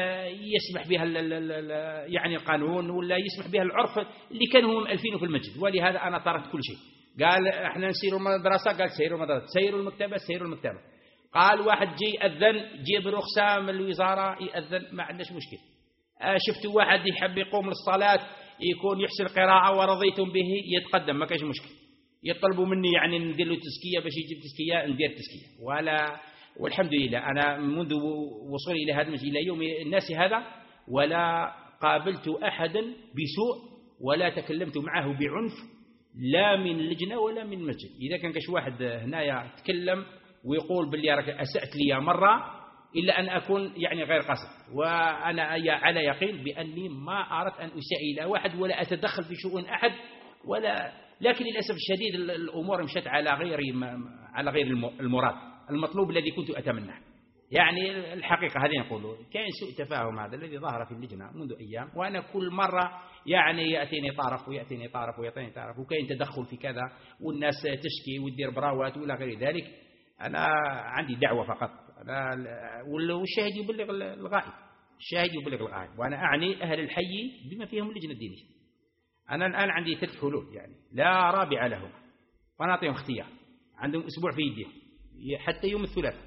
يسمح بها يعني القانون ولا يسمح بها العرف اللي كانوا مؤلفينه في المسجد. ولهذا أنا طرحت كل شيء. قال احنا نسيروا المدرسة، قال سيروا المدرسة، سيروا المكتبة، سيروا المكتبة. قال واحد جي أذن، جيب رخصة من الوزارة يأذن، ما عندناش مشكل. شفتوا واحد يحب يقوم للصلاة يكون يحسن القراءة ورضيتم به يتقدم، ما كاش مشكل. يطلبوا مني يعني ندير له تزكية باش يجيب تزكية، ندير تزكية. ولا والحمد لله أنا منذ وصولي إلى هذا المسجد إلى يوم الناس هذا ولا قابلت أحدا بسوء ولا تكلمت معه بعنف، لا من اللجنة ولا من المسجد. إذا كان كاش واحد هنايا تكلم ويقول باللي راك أسأت لي مرة إلا أن أكون يعني غير قصد، وأنا على يقين بأني ما أردت أن أساء إلى واحد ولا أتدخل في شؤون أحد ولا. لكن للأسف الشديد الأمور مشت على غير على غير المراد المطلوب الذي كنت أتمناه. يعني الحقيقة هذه نقوله كان سوء تفاهم هذا الذي ظهر في اللجنة منذ أيام، وأنا كل مرة يعني يأتيني طرف ويأتيني طرف ويأتيني طرف وكاين تدخل في كذا والناس تشكي وتدير براوات ولا غير ذلك. أنا عندي دعوة فقط، أنا والشاهد يبلغ الغائب، الشاهد يبلغ الغائب. وأنا أعني أهل الحي بما فيهم اللجنة الدينية. أنا الآن عندي ثلاث حلول يعني لا رابع لهم، وأنا أعطيهم اختيار. عندهم أسبوع في يديهم حتى يوم الثلاثاء،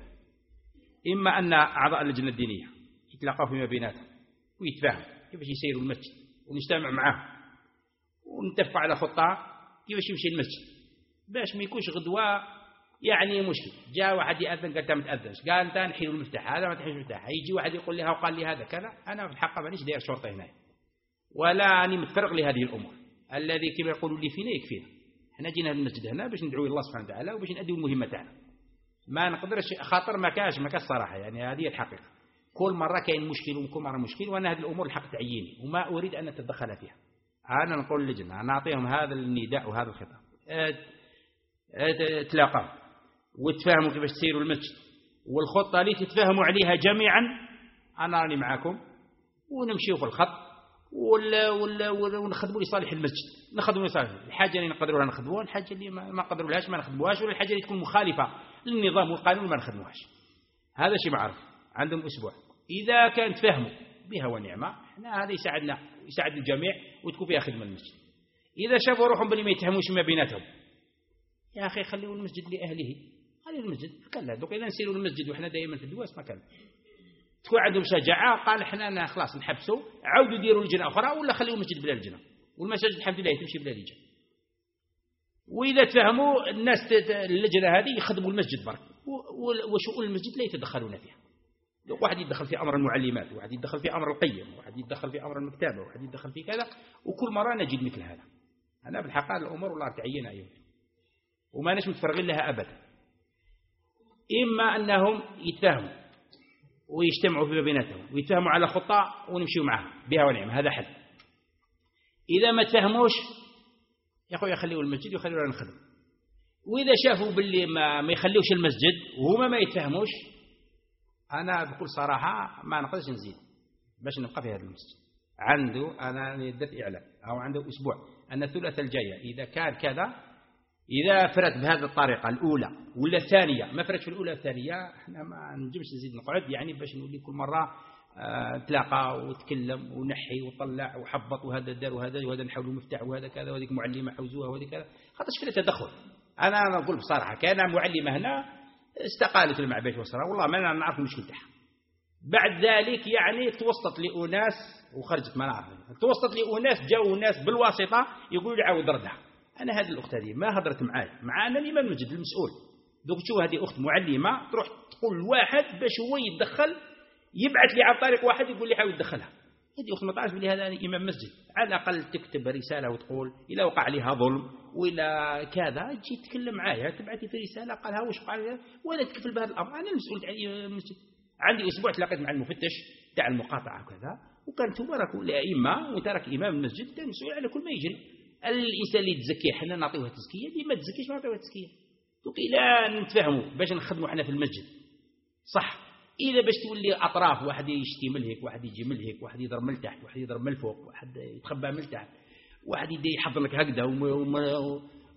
إما أن أعضاء اللجنة الدينية يتلاقوا فيما بيناتهم ويتفاهموا كيفاش يسيروا المسجد ونجتمع معهم ونتفق على خطة كيفاش يمشي المسجد باش ما يكونش غدوة يعني مشكل. جاء واحد يأذن قال أنت ما تأذنش، قال أنت نحيل المفتاح، هذا ما تحيل المفتاح. يجي واحد يقول لها وقال لي هذا كذا. أنا في الحقيقة مانيش داير شرطة هنا ولا أني متفرغ لهذه الأمور. الذي كما يقولوا لي فينا يكفينا. احنا جينا المسجد هنا باش ندعو الله سبحانه وتعالى وباش نأدي المهمة تاعنا. ما نقدرش خاطر ما كاش ما كاش صراحة يعني هذه الحقيقة. كل مرة كاين مشكل وكل مرة مشكل، وأنا هذه الأمور الحق تعييني وما أريد أن أتدخل فيها. أنا نقول للجنة نعطيهم هذا النداء وهذا الخطاب، تلاقوا وتفاهموا كيفاش تسيروا المسجد، والخطة اللي تتفاهموا عليها جميعا أنا راني معاكم، ونمشيوا في الخط ولا ولا ونخدموا لصالح المسجد. نخدموا لصالح الحاجة اللي نقدروها نخدموها، الحاجة اللي ما قدرولهاش ما نخدموهاش، ولا الحاجة اللي تكون مخالفة للنظام والقانون ما نخدموهاش. هذا شيء معروف. عندهم أسبوع إذا كان تفهموا بها ونعمة، احنا هذا يساعدنا يساعد الجميع وتكون فيها خدمة المسجد. إذا شافوا روحهم باللي ما يتهموش ما بيناتهم، يا أخي خليوا المسجد لأهله، خليوا المسجد كلا. دوك إذا نسيروا المسجد وإحنا دائما في الدواس ما كان تكون عندهم شجاعة قال احنا خلاص نحبسوا، عودوا ديروا لجنة أخرى ولا خليوا المسجد بلا لجنة، والمساجد الحمد لله تمشي بلا لجنة. وإذا تفهموا الناس اللجنة هذه يخدموا المسجد برك، وشؤون المسجد لا يتدخلون فيها. واحد يتدخل في أمر المعلمات، واحد يتدخل في أمر القيم، واحد يتدخل في أمر المكتبة، واحد يتدخل في كذا، وكل مرة نجد مثل هذا. أنا بالحقيقة الأمور والله تعيين أيوه وما نش متفرغين لها أبدا. إما أنهم يتفاهموا ويجتمعوا فيما بيناتهم ويتفاهموا على خطة ونمشيوا معها بها ونعمة، هذا حل. إذا ما تفهموش يا أخويا خليوا المسجد وخليوا لنا نخدم. وإذا شافوا باللي ما, ما يخليوش المسجد وهما ما يتفهموش، أنا بكل صراحة ما نقدرش نزيد باش نبقى في هذا المسجد. عنده أنا درت إعلان أو عنده أسبوع أن الثلاثاء الجاية إذا كان كذا، إذا فرت بهذه الطريقة الأولى ولا الثانية، ما فرت في الأولى الثانية احنا ما نجمش نزيد نقعد يعني باش نولي كل مرة تلاقى وتكلم ونحي وطلع وحبط وهذا دار وهذا وهذا نحاولوا مفتاح وهذا كذا وهذيك معلمة حوزوها وهذه كذا، خاطرش فيها تدخل. أنا نقول بصراحة كان معلمة هنا استقالت المعبيش وصرا والله ما نعرف المشكلة تاعها. بعد ذلك يعني توسطت لأناس وخرجت ما نعرف، توسطت لأناس جاوا ناس بالواسطة يقولوا لي عاود ردها. أنا هذه الأخت هذه ما هضرت معايا مع أن الإمام المسجد المسؤول. دوك تشوف هذه أخت معلمة تروح تقول واحد باش هو يتدخل، يبعث لي على طريق واحد يقول لي حاول تدخلها. هذه أخت ما تعرفش بلي هذا إمام مسجد. على الأقل تكتب رسالة وتقول إذا وقع عليها ظلم وإلا كذا تجي تتكلم معايا، تبعثي في رسالة قالها واش وقع لها وأنا تكفل بهذا الأمر. أنا المسؤول تاع المسجد. عندي أسبوع تلاقيت مع المفتش تاع المقاطعة وكذا، وكان تبارك الأئمة وترك إمام المسجد مسؤول على كل ما يجري. الإنسان اللي تزكيه حنا نعطيوه تزكية، اللي ما تزكيش ما نعطيوه تزكية. دوك إلا نتفاهموا باش نخدموا حنا في المسجد صح. إذا باش تولي أطراف واحد يشتي من هيك، واحد يجي من هيك، واحد يضرب من تحت، واحد يضرب من الفوق، واحد يتخبى من تحت، واحد يدي يحضر لك هكذا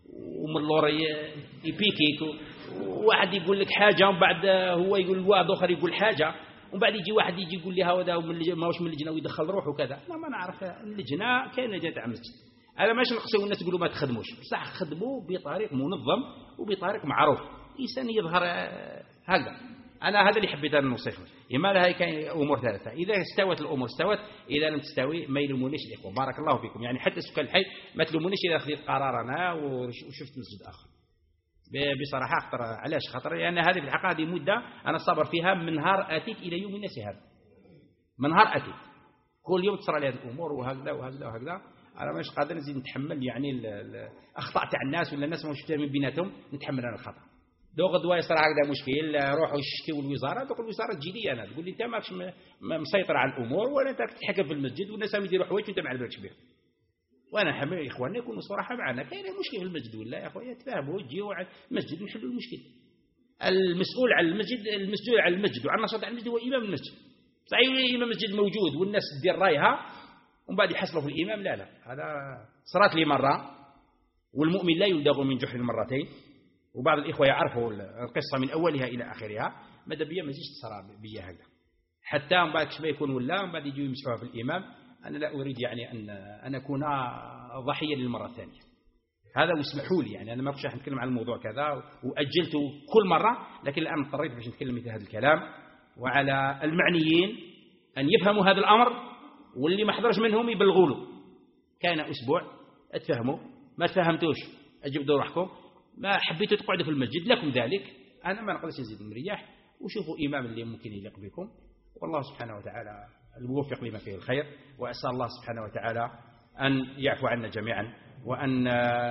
ومن اللور يبيكيك، وواحد يقول لك حاجة ومن بعد هو يقول واحد آخر يقول حاجة، ومن بعد يجي واحد يجي يقول لي هذا ما هوش من اللجنة ويدخل روحه وكذا. لا ما نعرف اللجنة كاين لجنة تاع مسجد، أنا ماش نقصي الناس تقولوا ما تخدموش، صح خدموا بطريق منظم وبطريق معروف، إنسان يظهر هكذا. أنا هذا اللي حبيت أن نوصفه. إما لها كاين أمور ثلاثة، إذا استوت الأمور استوت، إذا لم تستوي ما يلومونيش الإخوة، بارك الله فيكم. يعني حتى سكان الحي ما تلومونيش إذا أخذت قرار أنا وشفت مسجد آخر. بصراحة أخطر، علاش خطر؟ لأن هذه في الحقيقة هذه مدة أنا صبر فيها من نهار أتيت إلى يوم الناس هذا، من نهار أتيت كل يوم تصير لي هذه الأمور وهكذا وهكذا وهكذا. أنا مش قادر نزيد نتحمل يعني الأخطاء تاع الناس ولا الناس ما شفتها من بيناتهم، نتحمل أنا الخطأ. دو غدوة يصير هكذا مشكل، روحوا يشكيوا الوزارة، تقول الوزارة تجي لي أنا تقول لي أنت ماكش مسيطر على الأمور ولا أنت تتحكم في المسجد والناس يديروا حوايج وأنت ما على بالكش بهم. وأنا حمل إخواننا يكونوا صراحة معنا، كاين مشكلة في المسجد ولا يا أخويا تفاهموا تجيوا على المسجد نحلوا المشكل. المسؤول على المسجد المسؤول على المسجد وعلى النشاط على المسجد هو إمام المسجد. صحيح إمام المسجد موجود والناس تدير رايها ومن بعد يحصلوا في الإمام، لا لا هذا صارت لي مرة، والمؤمن لا يلدغ من جحر مرتين، وبعض الإخوة يعرفوا القصة من أولها إلى آخرها. ماذا بيا ما زيش تصرى بيا هذا حتى من بعد كشبه يكون ولا من بعد يجوا يمسحوها في الإمام. أنا لا أريد يعني أن أن أكون ضحية للمرة الثانية، هذا واسمحوا لي. يعني أنا ما كنتش راح نتكلم عن الموضوع كذا وأجلته كل مرة، لكن الآن اضطريت باش نتكلم مثل هذا الكلام. وعلى المعنيين أن يفهموا هذا الأمر، واللي ما حضرش منهم يبلغوا له. كان أسبوع أتفهموا، ما تفهمتوش أجبدوا روحكم، ما حبيتوا تقعدوا في المسجد لكم ذلك. أنا ما نقدرش نزيد مريح، وشوفوا إمام اللي ممكن يليق بكم، والله سبحانه وتعالى الموفق لما فيه الخير. وأسأل الله سبحانه وتعالى أن يعفو عنا جميعا، وأن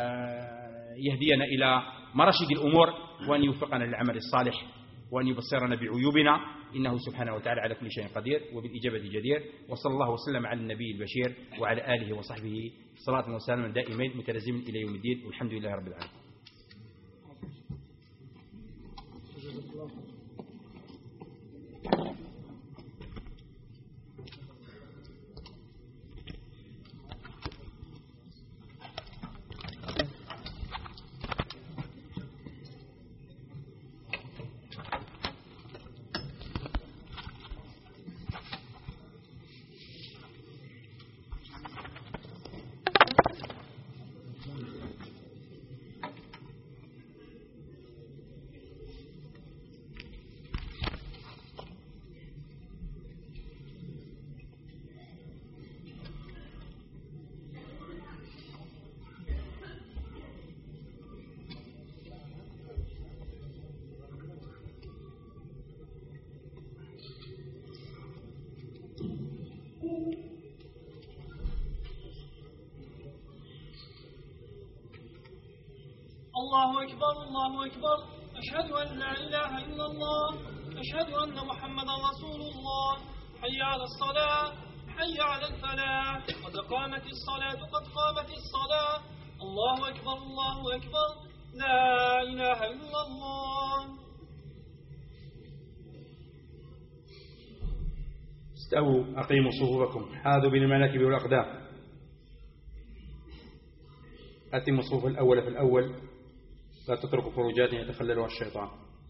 يهدينا إلى مراشد الأمور، وأن يوفقنا للعمل الصالح، وأن يبصرنا بعيوبنا، إنه سبحانه وتعالى على كل شيء قدير وبالإجابة جدير. وصلى الله وسلم على النبي البشير وعلى آله وصحبه صلاة وسلام دائمين متلازمين إلى يوم الدين، والحمد لله رب العالمين. الله أكبر الله أكبر، أشهد أن لا إله إلا الله، أشهد أن محمدا رسول الله. حي على الصلاة، حي على الفلاح، قد قامت الصلاة قد قامت الصلاة. الله أكبر الله أكبر، لا إله إلا الله. استووا أقيموا صفوفكم، حاذوا بالمناكب والأقدام. أتموا الصفوف الأول في الأول، لا تتركوا فروجات يتخللها الشيطان.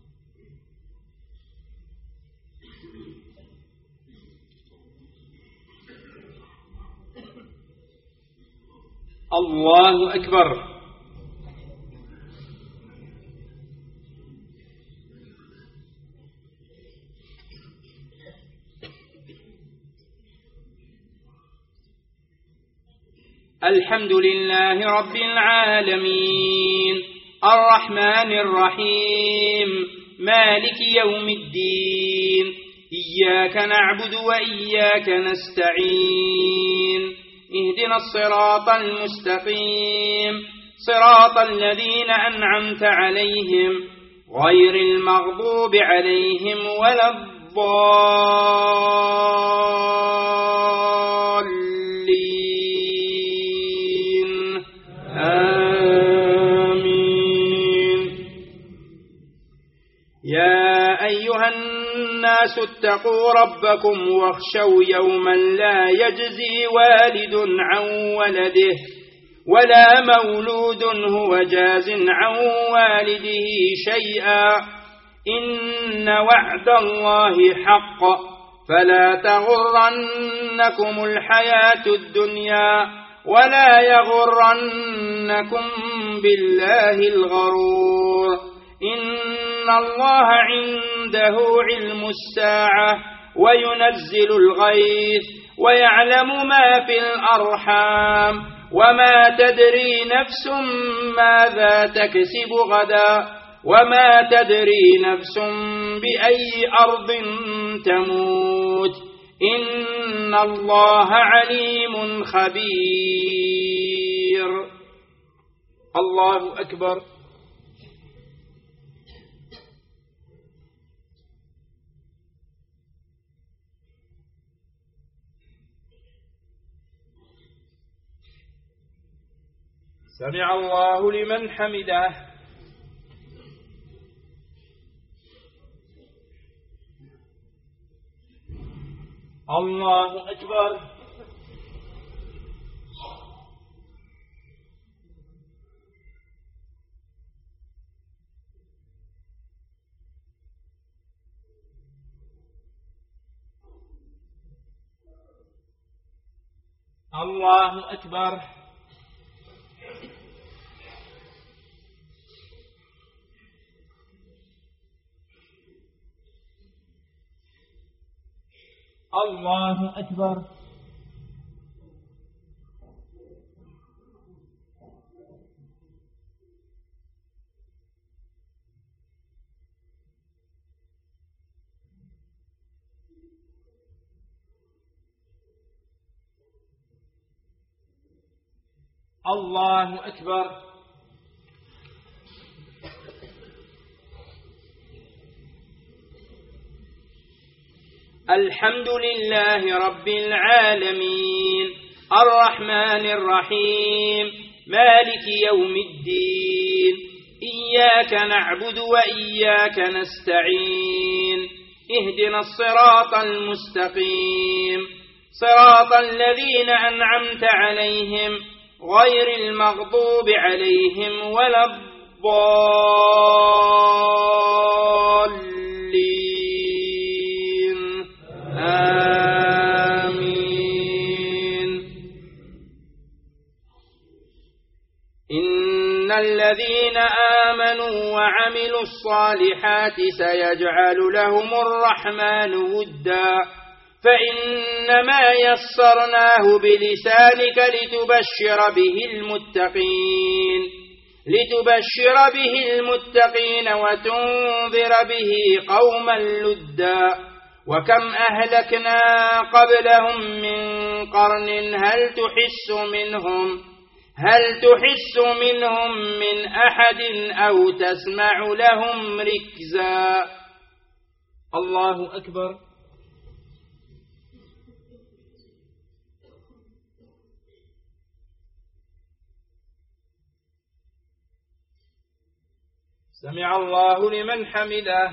الله أكبر. الحمد لله رب العالمين، الرحمن الرحيم، مالك يوم الدين، إياك نعبد وإياك نستعين، اهدنا الصراط المستقيم، صراط الذين أنعمت عليهم غير المغضوب عليهم ولا الضالين. آمين. يا أيها الناس اتقوا ربكم واخشوا يوما لا يجزي والد عن ولده ولا مولود هو جاز عن والده شيئا إن وعد الله حق فلا تغرنكم الحياة الدنيا ولا يغرنكم بالله الغرور إن الله عنده علم الساعة وينزل الغيث ويعلم ما في الأرحام وما تدري نفس ماذا تكسب غدا وما تدري نفس بأي أرض تموت إن الله عليم خبير. الله أكبر. سمع الله لمن حمده. الله أكبر. الله أكبر. الله أكبر. الله أكبر. الحمد لله رب العالمين الرحمن الرحيم مالك يوم الدين إياك نعبد وإياك نستعين اهدنا الصراط المستقيم صراط الذين أنعمت عليهم غير المغضوب عليهم ولا الضالين آمين. إن الذين آمنوا وعملوا الصالحات سيجعل لهم الرحمن ودا فإنما يسرناه بلسانك لتبشر به المتقين لتبشر به المتقين وتنذر به قوما لدا وكم أهلكنا قبلهم من قرن هل تحس منهم هل تحس منهم من أحد أو تسمع لهم ركزا. الله أكبر. سمع الله لمن حمده.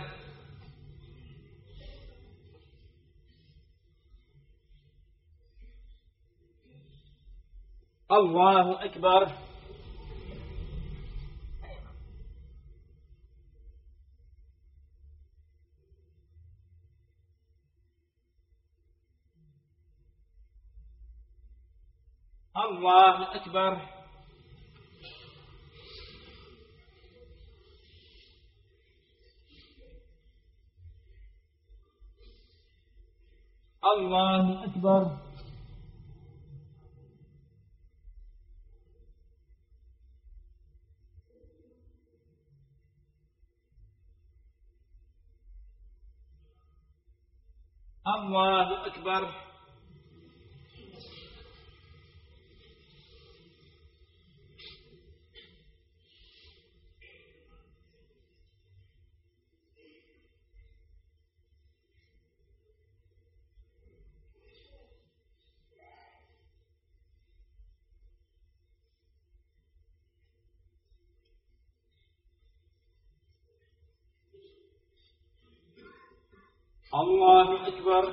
الله أكبر. الله أكبر. الله أكبر. الله أكبر. الله أكبر.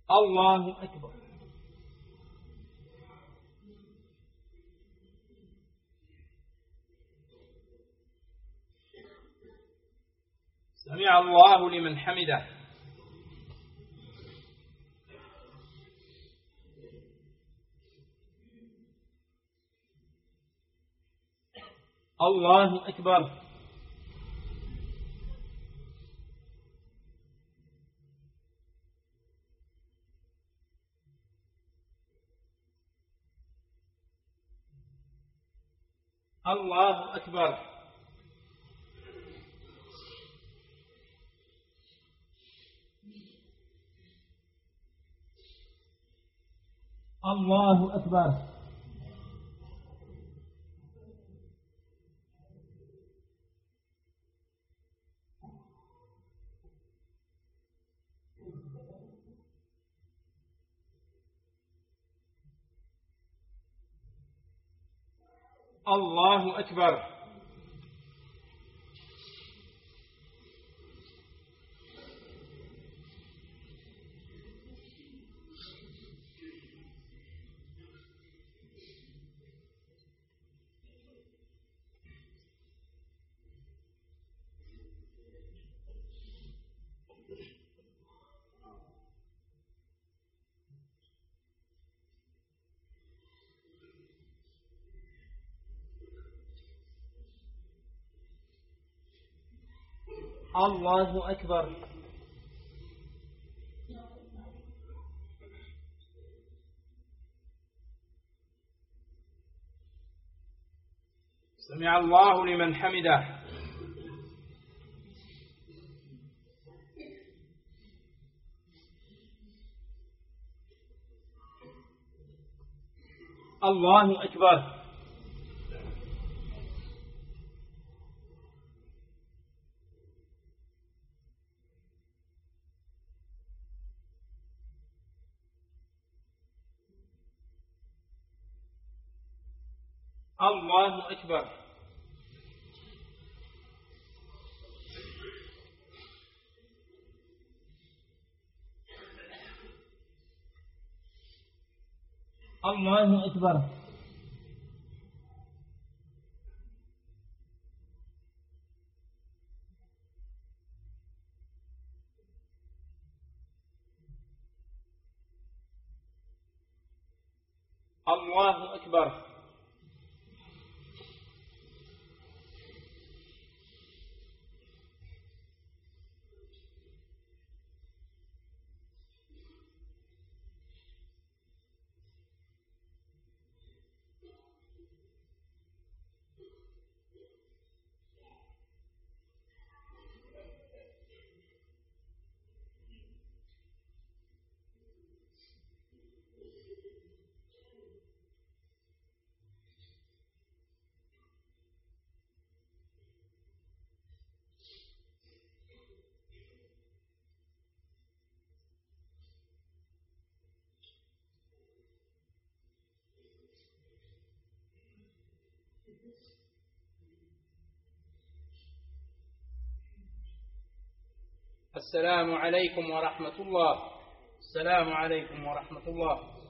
الله أكبر. سمع الله لمن حمده. الله أكبر. الله أكبر. الله أكبر. الله أكبر. الله أكبر. سمع الله لمن حمده. الله أكبر. الله أكبر. الله أكبر. الله أكبر. السلام عليكم ورحمة الله. السلام عليكم ورحمة الله.